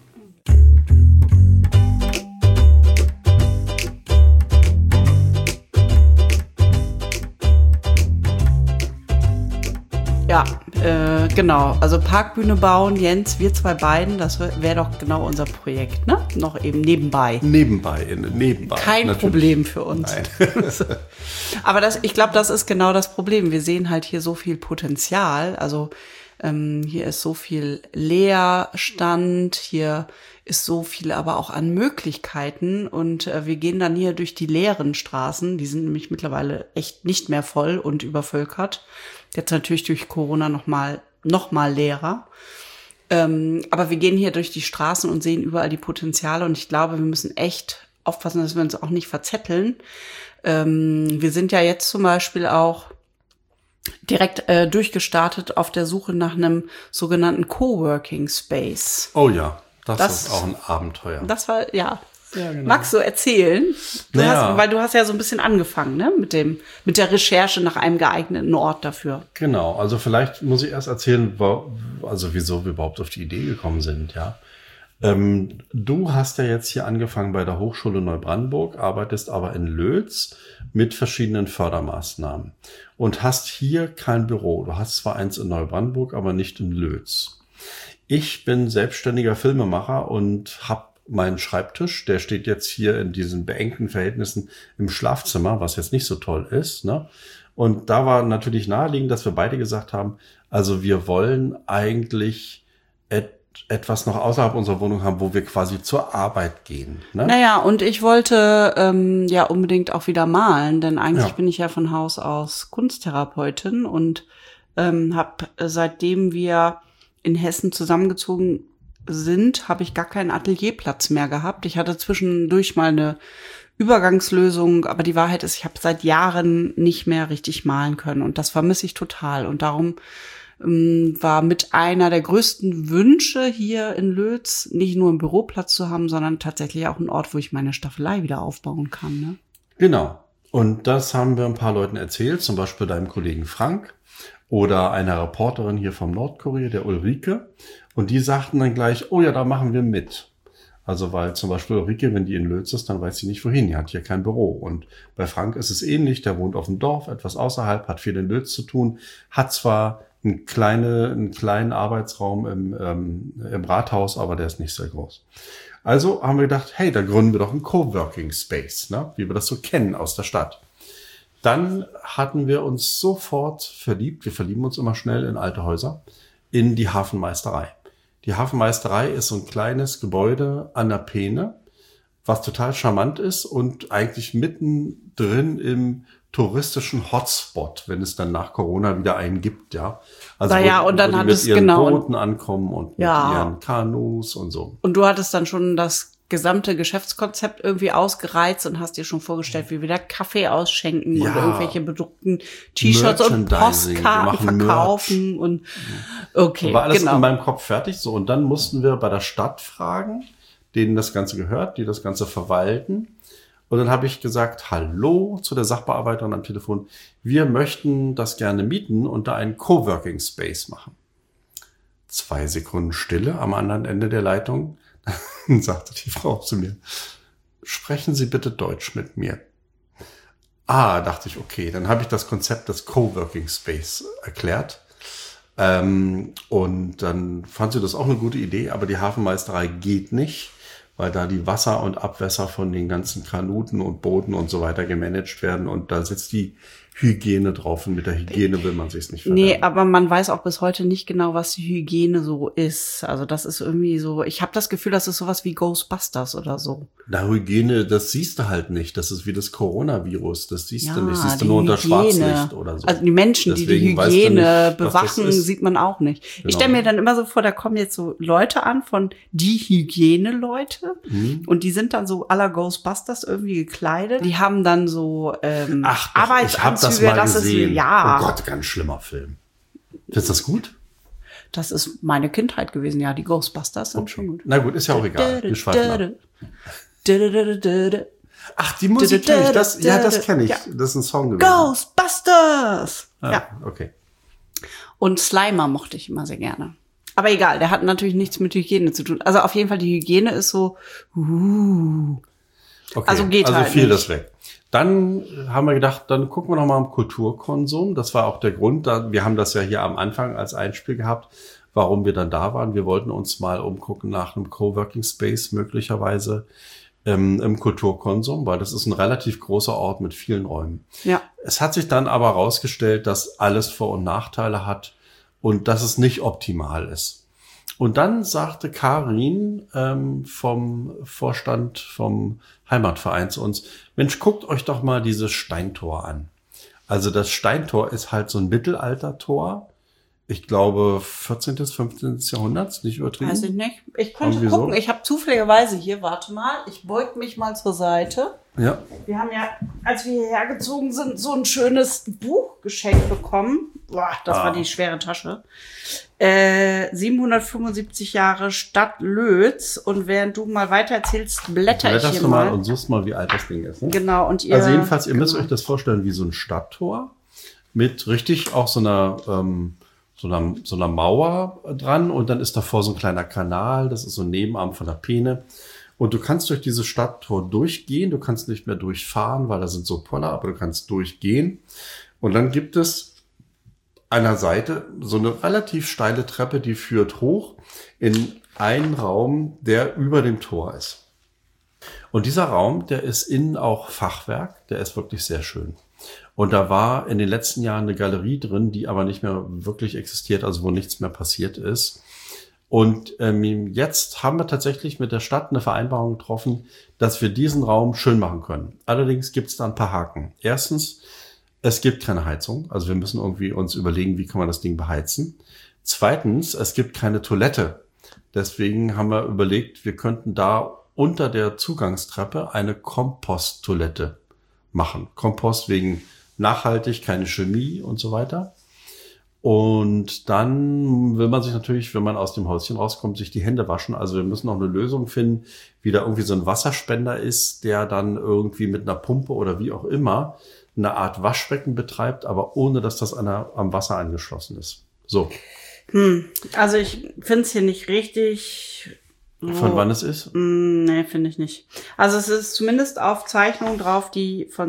Ja, genau. Also Parkbühne bauen, Jens, wir zwei beiden, das wäre doch genau unser Projekt, ne? Noch eben nebenbei. Nebenbei. Kein natürlich. Problem für uns. Nein. Aber ich glaube, das ist genau das Problem. Wir sehen halt hier so viel Potenzial. Also hier ist so viel Leerstand, hier ist so viel aber auch an Möglichkeiten und wir gehen dann hier durch die leeren Straßen, die sind nämlich mittlerweile echt nicht mehr voll und übervölkert. Jetzt natürlich durch Corona noch mal leerer. Aber wir gehen hier durch die Straßen und sehen überall die Potenziale und ich glaube, wir müssen echt aufpassen, dass wir uns auch nicht verzetteln. Wir sind ja jetzt zum Beispiel auch direkt durchgestartet auf der Suche nach einem sogenannten Coworking Space. Oh ja, das ist Das- auch ein Abenteuer. Das war, ja. Magst du erzählen? Weil du hast ja so ein bisschen angefangen, ne? Mit der Recherche nach einem geeigneten Ort dafür. Genau, also vielleicht muss ich erst erzählen, wieso wir überhaupt auf die Idee gekommen sind, ja. Du hast ja jetzt hier angefangen bei der Hochschule Neubrandenburg, arbeitest aber in Lötz mit verschiedenen Fördermaßnahmen und hast hier kein Büro. Du hast zwar eins in Neubrandenburg, aber nicht in Lötz. Ich bin selbstständiger Filmemacher und habe meinen Schreibtisch, der steht jetzt hier in diesen beengten Verhältnissen im Schlafzimmer, was jetzt nicht so toll ist, ne? Und da war natürlich naheliegend, dass wir beide gesagt haben, also wir wollen eigentlich etwas noch außerhalb unserer Wohnung haben, wo wir quasi zur Arbeit gehen. Ne? Naja, und ich wollte ja unbedingt auch wieder malen, denn eigentlich Ja. bin ich ja von Haus aus Kunsttherapeutin und habe seitdem wir in Hessen zusammengezogen sind, habe ich gar keinen Atelierplatz mehr gehabt. Ich hatte zwischendurch mal eine Übergangslösung, aber die Wahrheit ist, ich habe seit Jahren nicht mehr richtig malen können und das vermisse ich total. Und darum war mit einer der größten Wünsche hier in Lötz, nicht nur einen Büroplatz zu haben, sondern tatsächlich auch einen Ort, wo ich meine Staffelei wieder aufbauen kann. Ne? Genau. Und das haben wir ein paar Leuten erzählt, zum Beispiel deinem Kollegen Frank oder einer Reporterin hier vom Nordkurier, der Ulrike. Und die sagten dann gleich, oh ja, da machen wir mit. Also weil zum Beispiel Ulrike, wenn die in Lötz ist, dann weiß sie nicht wohin. Die hat hier kein Büro. Und bei Frank ist es ähnlich. Der wohnt auf dem Dorf, etwas außerhalb, hat viel in Lötz zu tun, hat zwar einen kleinen Arbeitsraum im Rathaus, aber der ist nicht sehr groß. Also haben wir gedacht, hey, da gründen wir doch einen Coworking Space, ne? Wie wir das so kennen aus der Stadt. Dann hatten wir uns sofort verliebt, wir verlieben uns immer schnell in alte Häuser, in die Hafenmeisterei. Die Hafenmeisterei ist so ein kleines Gebäude an der Peene was total charmant ist und eigentlich mittendrin im touristischen Hotspot, wenn es dann nach Corona wieder einen gibt, ja. Also und dann wo die hat mit es ihren genau Booten ankommen und mit ihren Kanus und so. Und du hattest dann schon das gesamte Geschäftskonzept irgendwie ausgereizt und hast dir schon vorgestellt, wie wir da Kaffee ausschenken und irgendwelche bedruckten T-Shirts und Postkarten verkaufen und okay, war alles in meinem Kopf fertig, so, und dann mussten wir bei der Stadt fragen, denen das Ganze gehört, die das Ganze verwalten. Und dann habe ich gesagt, hallo zu der Sachbearbeiterin am Telefon, wir möchten das gerne mieten und da einen Coworking Space machen. 2 Sekunden Stille am anderen Ende der Leitung. Dann sagte die Frau zu mir, sprechen Sie bitte Deutsch mit mir. Dachte ich, okay, dann habe ich das Konzept des Coworking Space erklärt. Und dann fand sie das auch eine gute Idee, aber die Hafenmeisterei geht nicht, weil da die Wasser und Abwässer von den ganzen Kanuten und Booten und so weiter gemanagt werden und da sitzt die Hygiene drauf und mit der Hygiene will man sich's nicht verderben. Nee, aber man weiß auch bis heute nicht genau, was die Hygiene so ist. Also das ist irgendwie so, ich habe das Gefühl, das ist sowas wie Ghostbusters oder so. Na, Hygiene, das siehst du halt nicht. Das ist wie das Coronavirus, das siehst du nicht. Siehst du nur unter Schwarzlicht oder so. Also die Menschen, Deswegen die Hygiene nicht, bewachen, sieht man auch nicht. Genau. Ich stelle mir dann immer so vor, da kommen jetzt so Leute an von die Hygiene-Leute und die sind dann so à la Ghostbusters irgendwie gekleidet. Die haben dann so Arbeitsanzüge. Das gesehen. Oh Gott, ganz schlimmer Film. Findest du das gut? Das ist meine Kindheit gewesen, ja. Die Ghostbusters sind schon gut. Na gut, ist ja auch egal. Wir schweifen ab. Ach, die Musik kenne ich. Das kenne ich. Ja. Das ist ein Song gewesen. Ghostbusters! Ja. Okay. Und Slimer mochte ich immer sehr gerne. Aber egal, der hat natürlich nichts mit Hygiene zu tun. Also auf jeden Fall, die Hygiene ist so, Okay, also geht halt fiel nicht. Das weg. Dann haben wir gedacht, dann gucken wir noch mal am Kulturkonsum. Das war auch der Grund. Wir haben das ja hier am Anfang als Einspiel gehabt, warum wir dann da waren. Wir wollten uns mal umgucken nach einem Coworking Space möglicherweise im Kulturkonsum, weil das ist ein relativ großer Ort mit vielen Räumen. Ja. Es hat sich dann aber herausgestellt, dass alles Vor- und Nachteile hat und dass es nicht optimal ist. Und dann sagte Karin vom Vorstand vom Heimatverein zu uns, Mensch, guckt euch doch mal dieses Steintor an. Also das Steintor ist halt so ein Mittelaltertor. Ich glaube 14. bis 15. Jahrhunderts, nicht übertrieben. Weiß ich nicht. Ich könnte gucken. So. Ich habe zufälligerweise hier, warte mal, ich beug mich mal zur Seite. Ja. Wir haben ja, als wir hierher gezogen sind, so ein schönes Buch geschenkt bekommen. Boah, das war die schwere Tasche. 775 Jahre Stadt Lötz. Und während du mal weiter erzählst, blätter ich hier du mal und suchst mal, wie alt das Ding ist. Ne? Genau. Und also jedenfalls, ihr müsst euch das vorstellen wie so ein Stadttor mit richtig auch so einer Mauer dran und dann ist davor so ein kleiner Kanal, das ist so ein Nebenarm von der Peene. Und du kannst durch dieses Stadttor durchgehen, du kannst nicht mehr durchfahren, weil da sind so Poller, aber du kannst durchgehen. Und dann gibt es an der Seite so eine relativ steile Treppe, die führt hoch in einen Raum, der über dem Tor ist. Und dieser Raum, der ist innen auch Fachwerk, der ist wirklich sehr schön. Und da war in den letzten Jahren eine Galerie drin, die aber nicht mehr wirklich existiert, also wo nichts mehr passiert ist. Und jetzt haben wir tatsächlich mit der Stadt eine Vereinbarung getroffen, dass wir diesen Raum schön machen können. Allerdings gibt es da ein paar Haken. Erstens, es gibt keine Heizung. Also wir müssen irgendwie uns überlegen, wie kann man das Ding beheizen. Zweitens, es gibt keine Toilette. Deswegen haben wir überlegt, wir könnten da unter der Zugangstreppe eine Komposttoilette machen. Kompost wegen nachhaltig, keine Chemie und so weiter. Und dann will man sich natürlich, wenn man aus dem Häuschen rauskommt, sich die Hände waschen. Also wir müssen auch eine Lösung finden, wie da irgendwie so ein Wasserspender ist, der dann irgendwie mit einer Pumpe oder wie auch immer eine Art Waschbecken betreibt, aber ohne, dass das am Wasser angeschlossen ist. So. Also ich finde es hier nicht richtig. Von wann es ist? Nee, finde ich nicht. Also es ist zumindest auf Zeichnungen drauf, die von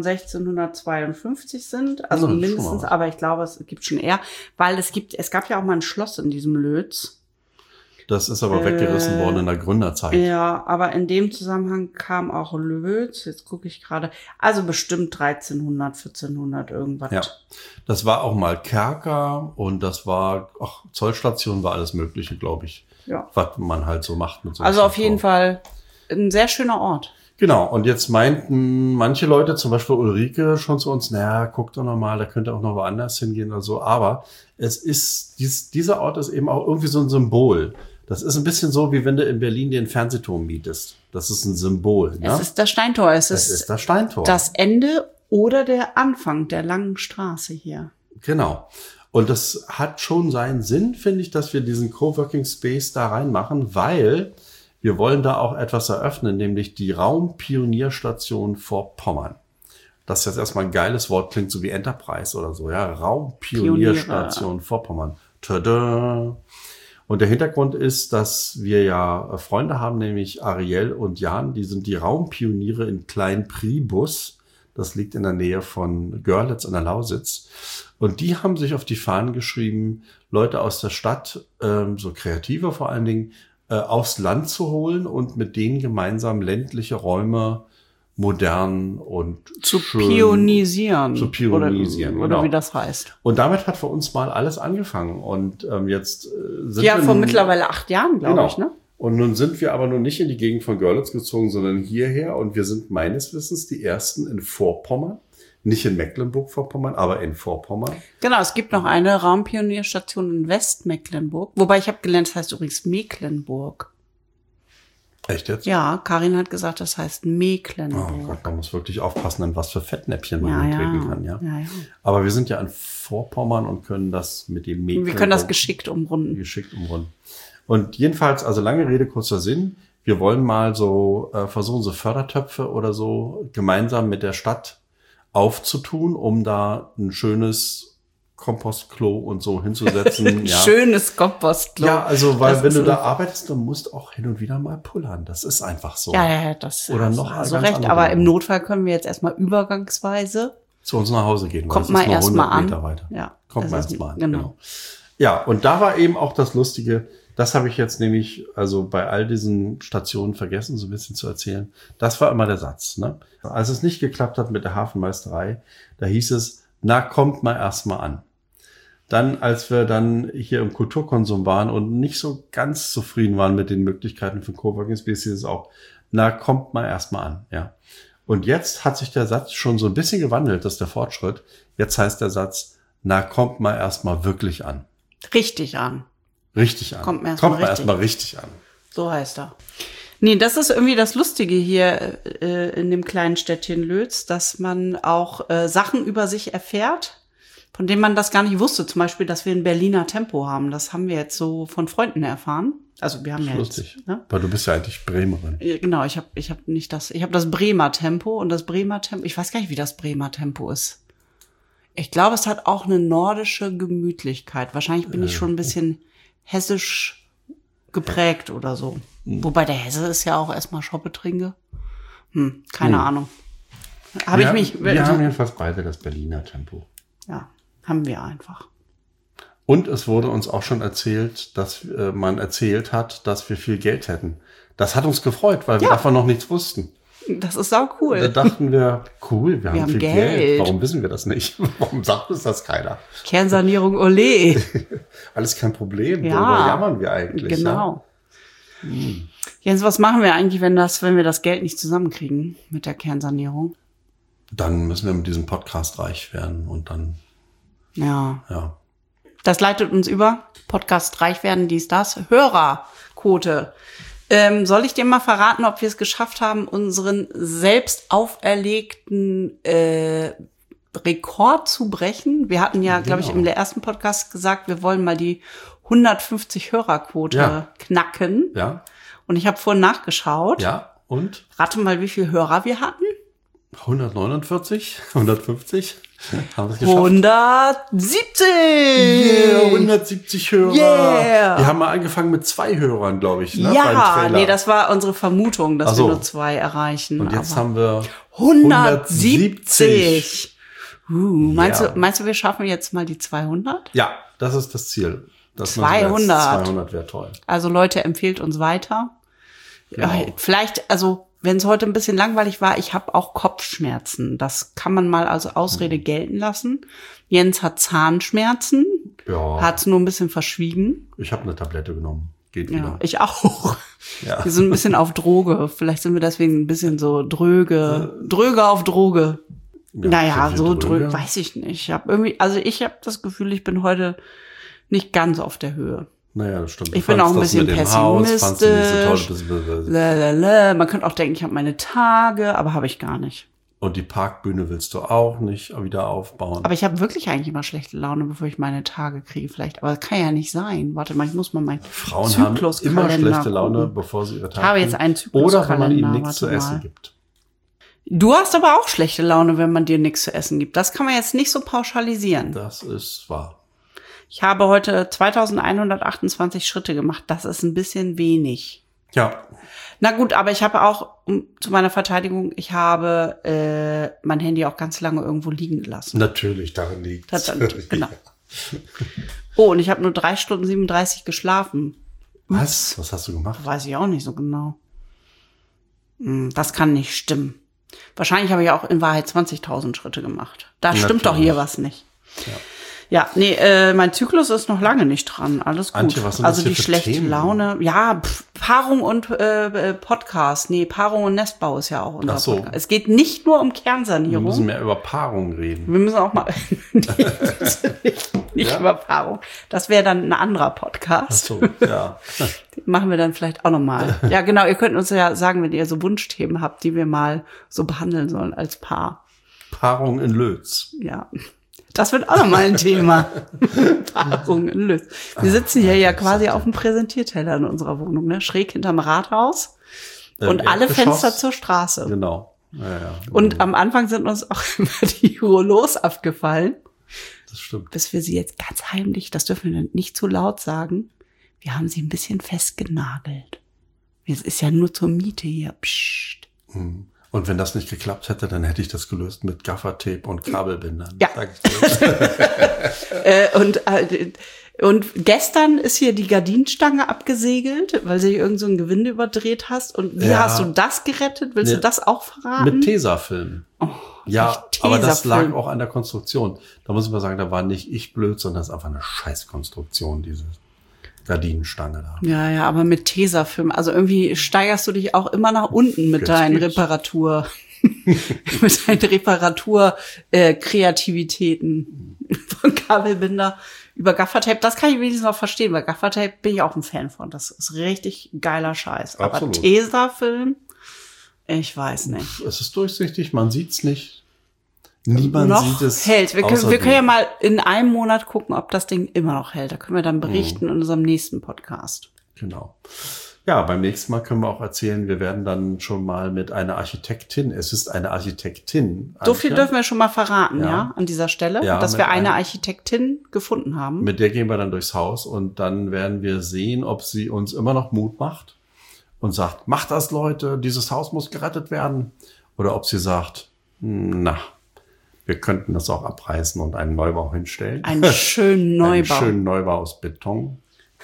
1652 sind. Also mindestens, aber ich glaube, es gibt schon eher, weil es gab ja auch mal ein Schloss in diesem Lötz. Das ist aber weggerissen worden in der Gründerzeit. Ja, aber in dem Zusammenhang kam auch Lötz. Jetzt gucke ich gerade. Also bestimmt 1300, 1400 irgendwas. Ja, das war auch mal Kerker und das war, Zollstation war alles Mögliche, glaube ich. Ja. Was man halt so macht mit so einem Also auf jeden Fall ein sehr schöner Ort. Genau, und jetzt meinten manche Leute, zum Beispiel Ulrike, schon zu uns, naja, guckt doch noch mal, da könnt ihr auch noch woanders hingehen oder so. Aber es ist, dieser Ort ist eben auch irgendwie so ein Symbol. Das ist ein bisschen so, wie wenn du in Berlin den Fernsehturm mietest. Das ist ein Symbol. Ne? Es ist das Steintor. Es ist das Steintor. Das Ende oder der Anfang der langen Straße hier. Genau. Und das hat schon seinen Sinn, finde ich, dass wir diesen Coworking Space da reinmachen, weil wir wollen da auch etwas eröffnen, nämlich die Raumpionierstation Vorpommern. Das ist jetzt erstmal ein geiles Wort, klingt so wie Enterprise oder so, ja. Raumpionierstation Vorpommern. Tada! Und der Hintergrund ist, dass wir ja Freunde haben, nämlich Ariel und Jan, die sind die Raumpioniere in Klein-Priebus. Das liegt in der Nähe von Görlitz an der Lausitz. Und die haben sich auf die Fahnen geschrieben, Leute aus der Stadt, so Kreative vor allen Dingen, aufs Land zu holen und mit denen gemeinsam ländliche Räume modern und zu schön pionisieren. Zu pionisieren, oder genau. Wie das heißt. Und damit hat für uns mal alles angefangen. Und jetzt sind ja, wir vor nun, mittlerweile 8 Jahren, glaube genau. ich, ne? Und nun sind wir aber nun nicht in die Gegend von Görlitz gezogen, sondern hierher. Und wir sind meines Wissens die ersten in Vorpommern. Nicht in Mecklenburg-Vorpommern, aber in Vorpommern. Genau, es gibt noch eine Raumpionierstation in Westmecklenburg. Wobei ich habe gelernt, das heißt übrigens Mecklenburg. Echt jetzt? Ja, Karin hat gesagt, das heißt Mecklenburg. Oh Gott, man muss wirklich aufpassen, in was für Fettnäpfchen man treten kann. Ja. Aber wir sind ja in Vorpommern und können das mit dem Mecklenburg... Wir können das geschickt umrunden. Und jedenfalls, also lange Rede, kurzer Sinn. Wir wollen mal so versuchen, so Fördertöpfe oder so gemeinsam mit der Stadt aufzutun, um da ein schönes Kompostklo und so hinzusetzen. Ja. Schönes Kompostklo. Ja, also, weil wenn du da arbeitest, du musst auch hin und wieder mal pullern. Das ist einfach so. Ja, das oder noch also recht. Aber im Notfall können wir jetzt erstmal übergangsweise zu uns nach Hause gehen. Kommt mal erstmal an. Meter weiter. Ja, kommt mal erstmal an. Genau. Ja, und da war eben auch das Lustige. Das habe ich jetzt nämlich, also bei all diesen Stationen vergessen, so ein bisschen zu erzählen. Das war immer der Satz, ne? Als es nicht geklappt hat mit der Hafenmeisterei, da hieß es, na, kommt mal erstmal an. Dann, als wir dann hier im Kulturkonsum waren und nicht so ganz zufrieden waren mit den Möglichkeiten von Coworking Space, hieß es auch, na, kommt mal erstmal an, ja. Und jetzt hat sich der Satz schon so ein bisschen gewandelt, das ist der Fortschritt. Jetzt heißt der Satz, na, kommt mal erstmal wirklich an. Richtig an. Richtig an. Kommt mir erstmal richtig an. So heißt er. Nee, das ist irgendwie das Lustige hier in dem kleinen Städtchen Lötz, dass man auch Sachen über sich erfährt, von denen man das gar nicht wusste. Zum Beispiel, dass wir ein Berliner Tempo haben. Das haben wir jetzt so von Freunden erfahren. Also wir haben ja lustig, jetzt, ne? Weil du bist ja eigentlich Bremerin. Genau, ich habe das Bremer Tempo und das Bremer Tempo, ich weiß gar nicht, wie das Bremer Tempo ist. Ich glaube, es hat auch eine nordische Gemütlichkeit. Wahrscheinlich bin ich schon ein bisschen hessisch geprägt oder so. Wobei der Hesse ist ja auch erstmal Schoppetrinke. Keine Ahnung. Wir haben jedenfalls beide das Berliner Tempo. Ja, haben wir einfach. Und es wurde uns auch schon erzählt, dass man erzählt hat, dass wir viel Geld hätten. Das hat uns gefreut, weil wir davon noch nichts wussten. Das ist sau cool. Da dachten wir, cool, wir haben viel Geld. Warum wissen wir das nicht? Warum sagt uns das keiner? Kernsanierung, ole. Alles kein Problem. Ja, worüber jammern wir eigentlich? Genau. Ja? Jens, was machen wir eigentlich, wenn wir das Geld nicht zusammenkriegen mit der Kernsanierung? Dann müssen wir mit diesem Podcast reich werden und dann. Ja. Das leitet uns über. Podcast reich werden, dies, das. Hörerquote. Soll ich dir mal verraten, ob wir es geschafft haben, unseren selbst auferlegten Rekord zu brechen? Wir hatten ja, glaube ich, im ersten Podcast gesagt, wir wollen mal die 150 Hörerquote knacken. Ja. Und ich habe vorhin nachgeschaut. Ja, und? Rate mal, wie viele Hörer wir hatten. 149? 150? Haben wir es geschafft? 170! Yeah, 170 Hörer. Yeah. Wir haben mal angefangen mit 2 Hörern, glaube ich. Ne? Ja, nee, das war unsere Vermutung, dass wir nur 2 erreichen. Und jetzt haben wir 170. Meinst du, wir schaffen jetzt mal die 200? Ja, das ist das Ziel. 200 wäre toll. Also Leute, empfehlt uns weiter. Genau. Vielleicht, also wenn es heute ein bisschen langweilig war, ich habe auch Kopfschmerzen. Das kann man mal als Ausrede gelten lassen. Jens hat Zahnschmerzen, Ja. hat es nur ein bisschen verschwiegen. Ich habe eine Tablette genommen. geht Ja, wieder. ich auch. Ja. Wir sind ein bisschen auf Droge. Vielleicht sind wir deswegen ein bisschen so dröge auf Droge. Ja, Naja, sind wir so dröge? dröge, weiß ich nicht. Ich habe das Gefühl, ich bin heute nicht ganz auf der Höhe. Naja, das stimmt. Ich bin auch ein bisschen pessimistisch. Fandst du nicht so toll. Man könnte auch denken, ich habe meine Tage, aber habe ich gar nicht. Und die Parkbühne willst du auch nicht wieder aufbauen. Aber ich habe wirklich eigentlich immer schlechte Laune, bevor ich meine Tage kriege vielleicht. Aber das kann ja nicht sein. Warte mal, ich muss mal meinen Frauen haben immer schlechte Laune, gucken. bevor sie ihre Tage Ich habe jetzt kriegen. einen Zykluskalender. Oder wenn man ihnen nichts warte zu essen mal. gibt. Du hast aber auch schlechte Laune, wenn man dir nichts zu essen gibt. Das kann man jetzt nicht so pauschalisieren. Das ist wahr. Ich habe heute 2128 Schritte gemacht. Das ist ein bisschen wenig. Ja, Na gut, aber ich habe auch, zu meiner Verteidigung, ich habe mein Handy auch ganz lange irgendwo liegen gelassen. natürlich, darin liegt es. Genau. Oh, und ich habe nur 3 Stunden 37 geschlafen. Was? Was hast du gemacht? Weiß ich auch nicht so genau. Das kann nicht stimmen. Wahrscheinlich habe ich auch in Wahrheit 20.000 Schritte gemacht. Da stimmt doch hier was nicht. Ja, nee, mein Zyklus ist noch lange nicht dran. Alles gut. Antje, was sind also das hier die für schlechte Themen? Laune. Ja, Paarung und Podcast. Nee, Paarung und Nestbau ist ja auch unser Ach so. Podcast. Es geht nicht nur um Wir Kernsanierung. müssen mehr über Paarung reden. Wir müssen auch mal nicht Ja? über Paarung. Das wäre dann ein anderer Podcast. Ach so, ja. Den machen wir dann vielleicht auch nochmal. Ja, genau. Ihr könnt uns ja sagen, wenn ihr so Wunschthemen habt, die wir mal so behandeln sollen als Paar. Paarung in Lötz. Ja. Das wird auch nochmal ein Thema. Paarung in Lötz. Wir sitzen hier ja quasi auf dem Präsentierteller in unserer Wohnung, ne? Schräg hinterm Rathaus. Und alle Erdgeschoss. Fenster zur Straße. Genau. Ja. Und am Anfang sind uns auch immer die Rollos abgefallen, Das stimmt. bis wir sie jetzt ganz heimlich, das dürfen wir nicht zu laut sagen, wir haben sie ein bisschen festgenagelt. Es ist ja nur zur Miete hier. Psst. Und wenn das nicht geklappt hätte, dann hätte ich das gelöst mit Gaffertape und Kabelbindern. Ja. Sag ich dir. Und gestern ist hier die Gardinenstange abgesegelt, weil sich irgend so ein Gewinde überdreht hast. Und wie Ja. hast du das gerettet? Willst du das auch verraten? Mit Tesafilm. Ja, echt aber das Tesafilm. lag auch an der Konstruktion. Da muss ich mal sagen, da war nicht ich blöd, sondern das ist einfach eine Scheißkonstruktion, diese Gardinenstange da. Ja, aber mit Tesafilm. Also irgendwie steigerst du dich auch immer nach unten mit deinen Richtig. Kreativitäten von Kabelbinder über Gaffertape. Das kann ich wenigstens noch verstehen, weil Gaffertape bin ich auch ein Fan von. Das ist richtig geiler Scheiß. Absolut. Aber Tesafilm, ich weiß nicht. Es ist durchsichtig, man sieht's nicht. Niemand noch sieht es. hält. Wir außer können ja du. mal in einem Monat gucken, ob das Ding immer noch hält. Da können wir dann berichten in unserem nächsten Podcast. Genau. Ja, beim nächsten Mal können wir auch erzählen, wir werden dann schon mal mit einer Architektin, es ist eine Architektin. So viel Antje, dürfen wir schon mal verraten, Ja. ja, an dieser Stelle, Ja, dass mit wir eine einem- Architektin gefunden haben. Mit der gehen wir dann durchs Haus und dann werden wir sehen, ob sie uns immer noch Mut macht und sagt, macht das, Leute, dieses Haus muss gerettet werden. Oder ob sie sagt, na, wir könnten das auch abreißen und einen Neubau hinstellen. Einen schönen Neubau. Einen schönen Neubau aus Beton.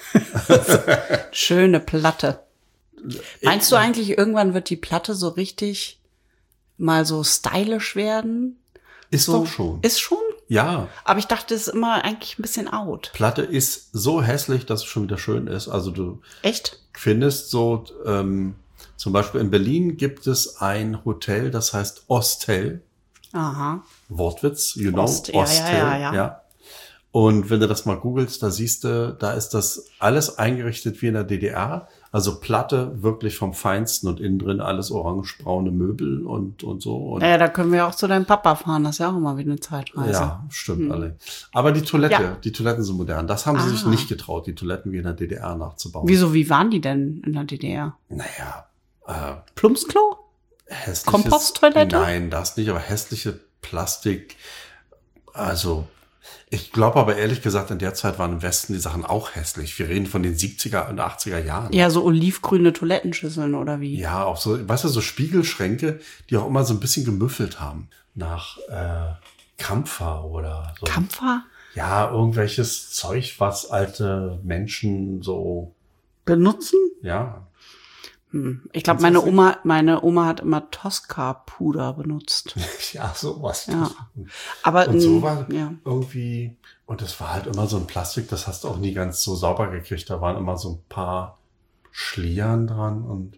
Schöne Platte. Meinst du eigentlich, irgendwann wird die Platte so richtig mal so stylisch werden? Ist So, doch schon. Ist schon? Ja, Aber ich dachte, es ist immer eigentlich ein bisschen out. Platte ist so hässlich, dass es schon wieder schön ist. Also du Echt? findest so, zum Beispiel in Berlin gibt es ein Hotel, das heißt Ostel. Aha. Wortwitz, you know, Ost, ja, Ostel. ja. Und wenn du das mal googelst, da siehst du, da ist das alles eingerichtet wie in der DDR. Also Platte wirklich vom Feinsten und innen drin alles orangebraune Möbel und so. Und Naja, da können wir auch zu deinem Papa fahren. Das ist ja auch immer wieder eine Zeitreise. ja, stimmt alle. Aber die Toilette, Ja. die Toiletten sind modern. Das haben sie sich Ah. nicht getraut, die Toiletten wie in der DDR nachzubauen. Wieso, wie waren die denn in der DDR? Naja, Plumpsklo? hässliches... Komposttoilette? Nein, das nicht, aber hässliche Plastik. Also, ich glaube aber ehrlich gesagt, in der Zeit waren im Westen die Sachen auch hässlich. Wir reden von den 70er und 80er Jahren. Ja, so olivgrüne Toilettenschüsseln oder wie? Ja, auch so, weißt du, so Spiegelschränke, die auch immer so ein bisschen gemüffelt haben. Nach Kampfer oder so. Kampfer? Ja, irgendwelches Zeug, was alte Menschen so, Benutzen? ja. Ich glaube, meine Oma hat immer Tosca-Puder benutzt. Ja, sowas. Ja. Aber Und so war ja. irgendwie, und das war halt immer so ein Plastik, das hast du auch nie ganz so sauber gekriegt. Da waren immer so ein paar Schlieren dran und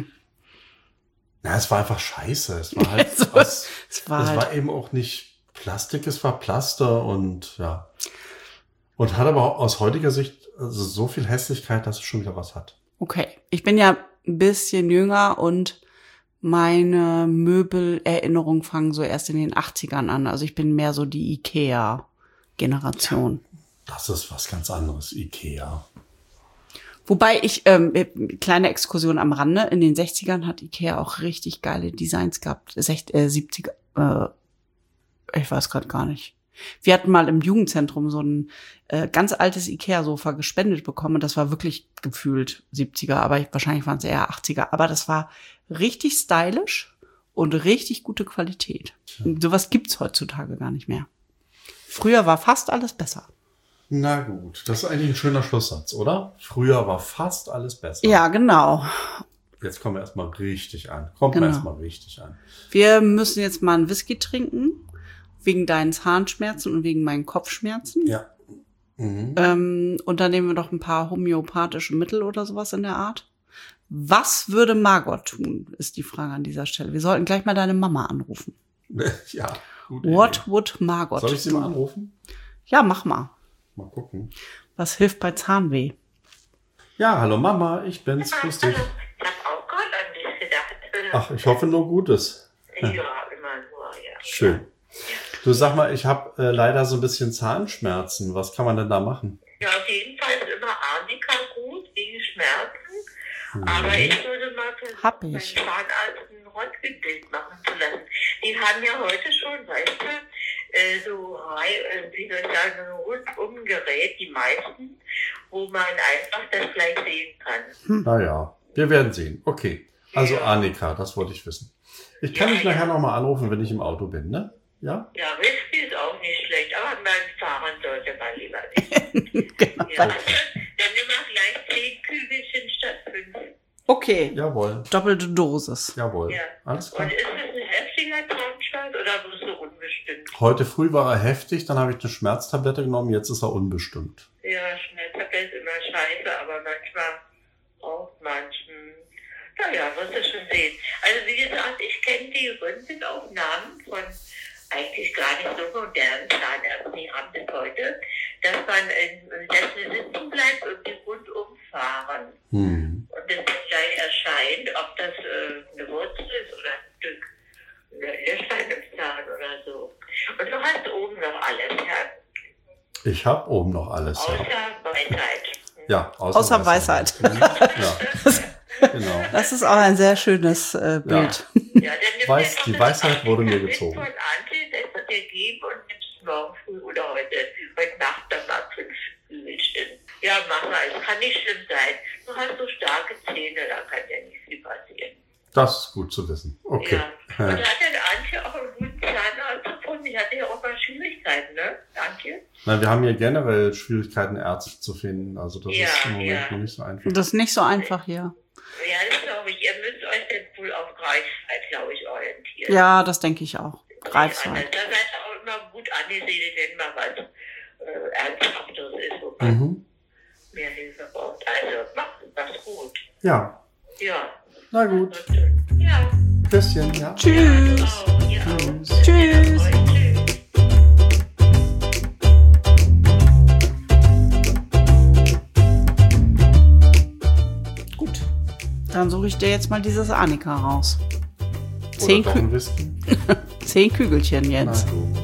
es war einfach scheiße. Es war halt es war eben auch nicht Plastik, es war Plaster und ja. Und hat aber aus heutiger Sicht so viel Hässlichkeit, dass es schon wieder was hat. Okay, ich bin ja ein bisschen jünger und meine Möbelerinnerungen fangen so erst in den 80ern an. Also ich bin mehr so die Ikea-Generation. Das ist was ganz anderes, Ikea. Wobei kleine Exkursion am Rande, in den 60ern hat Ikea auch richtig geile Designs gehabt. 70er, ich weiß gerade gar nicht. Wir hatten mal im Jugendzentrum so ein ganz altes Ikea-Sofa gespendet bekommen. Das war wirklich gefühlt 70er, aber wahrscheinlich waren es eher 80er. Aber das war richtig stylisch und richtig gute Qualität. Und sowas gibt's heutzutage gar nicht mehr. Früher war fast alles besser. Na gut, das ist eigentlich ein schöner Schlusssatz, oder? Früher war fast alles besser. Ja, genau. Jetzt kommen wir erstmal richtig an. Wir müssen jetzt mal einen Whisky trinken. Wegen deinen Zahnschmerzen und wegen meinen Kopfschmerzen. Ja. Und dann nehmen wir doch ein paar homöopathische Mittel oder sowas in der Art. Was würde Margot tun, ist die Frage an dieser Stelle. Wir sollten gleich mal deine Mama anrufen. Ja, gut. What would Margot Soll ich sie mal anrufen? Ja, mach mal. Mal gucken. Was hilft bei Zahnweh? Ja, hallo Mama, ich bin's. Grüß dich. Ich habe auch gerade an dich gedacht. Ach, ich hoffe nur Gutes. Ja, immer nur, ja. Schön. Du, sag mal, ich habe leider so ein bisschen Zahnschmerzen. Was kann man denn da machen? Ja, auf jeden Fall ist immer Arnika gut gegen Schmerzen. Aber ich würde mal versuchen, meinen Zahnarzt ein Röntgenbild machen zu lassen. Die haben ja heute schon, weißt du, so ein Rundumgerät, die meisten, wo man einfach das gleich sehen kann. Naja, wir werden sehen. Okay, also Arnika, das wollte ich wissen. Ich kann dich nachher nochmal anrufen, wenn ich im Auto bin, ne? Ja? Ja, Whisky ist auch nicht schlecht, aber beim Fahren sollte man lieber nicht. Genau. Ja, dann nimm mal gleich 10 Kügelchen statt 5. Okay. Jawohl. Doppelte Dosis. Jawohl. Ja. Alles klar. Und ist es ein heftiger Zahnschmerz oder bloß so unbestimmt? Heute früh war er heftig, dann habe ich eine Schmerztablette genommen, jetzt ist er unbestimmt. Ja, Schmerztablette ist immer scheiße, aber manchmal braucht man naja, wirst du schon sehen. Also wie gesagt, ich kenne die Röntgenaufnahmen von eigentlich gar nicht so modernen Zahnärzten. Die haben das heute, dass man sitzen bleibt und die rundum fahren. Und das dann gleich erscheint, ob das eine Wurzel ist oder ein Stück Löchlein im Zahn oder so. Und du hast oben noch alles, ja? Ich habe oben noch alles. Außer Weisheit. Ja, außer Weisheit. Ja. Genau. Das ist auch ein sehr schönes Bild. Ja, die Weisheit wurde mir gezogen. Von Antje, das wird dir geben und nimmst morgen früh oder heute Nacht dann mal 5 Kügelchen. Ja, mach mal, es kann nicht schlimm sein. Du hast so starke Zähne, da kann ja nicht viel passieren. Das ist gut zu wissen. Okay. Ja. Und hat denn Antje auch einen guten Zahnarzt gefunden? Die hatte ja auch mal Schwierigkeiten, ne, Antje? Na, wir haben hier generell Schwierigkeiten, Ärzte zu finden. Also das ist im Moment noch nicht so einfach. Das ist nicht so einfach hier. Ja, das glaube ich. Ihr müsst euch denn wohl auf Greifswald, glaube ich, orientieren. Ja, das denke ich auch. Greifswald. Da seid ihr auch immer gut angesiedelt, wenn mal was Ernsthaftes ist, wo man mehr Hilfe braucht. Also, macht das gut. Ja. Ja. Na gut. Ja. Küsschen, ja. Tschüss. Ja, Tschüss. Gut. Dann suche ich dir jetzt mal dieses Arnika raus. 10 Oder doch ein Whisky. 10 Kügelchen jetzt. Na gut.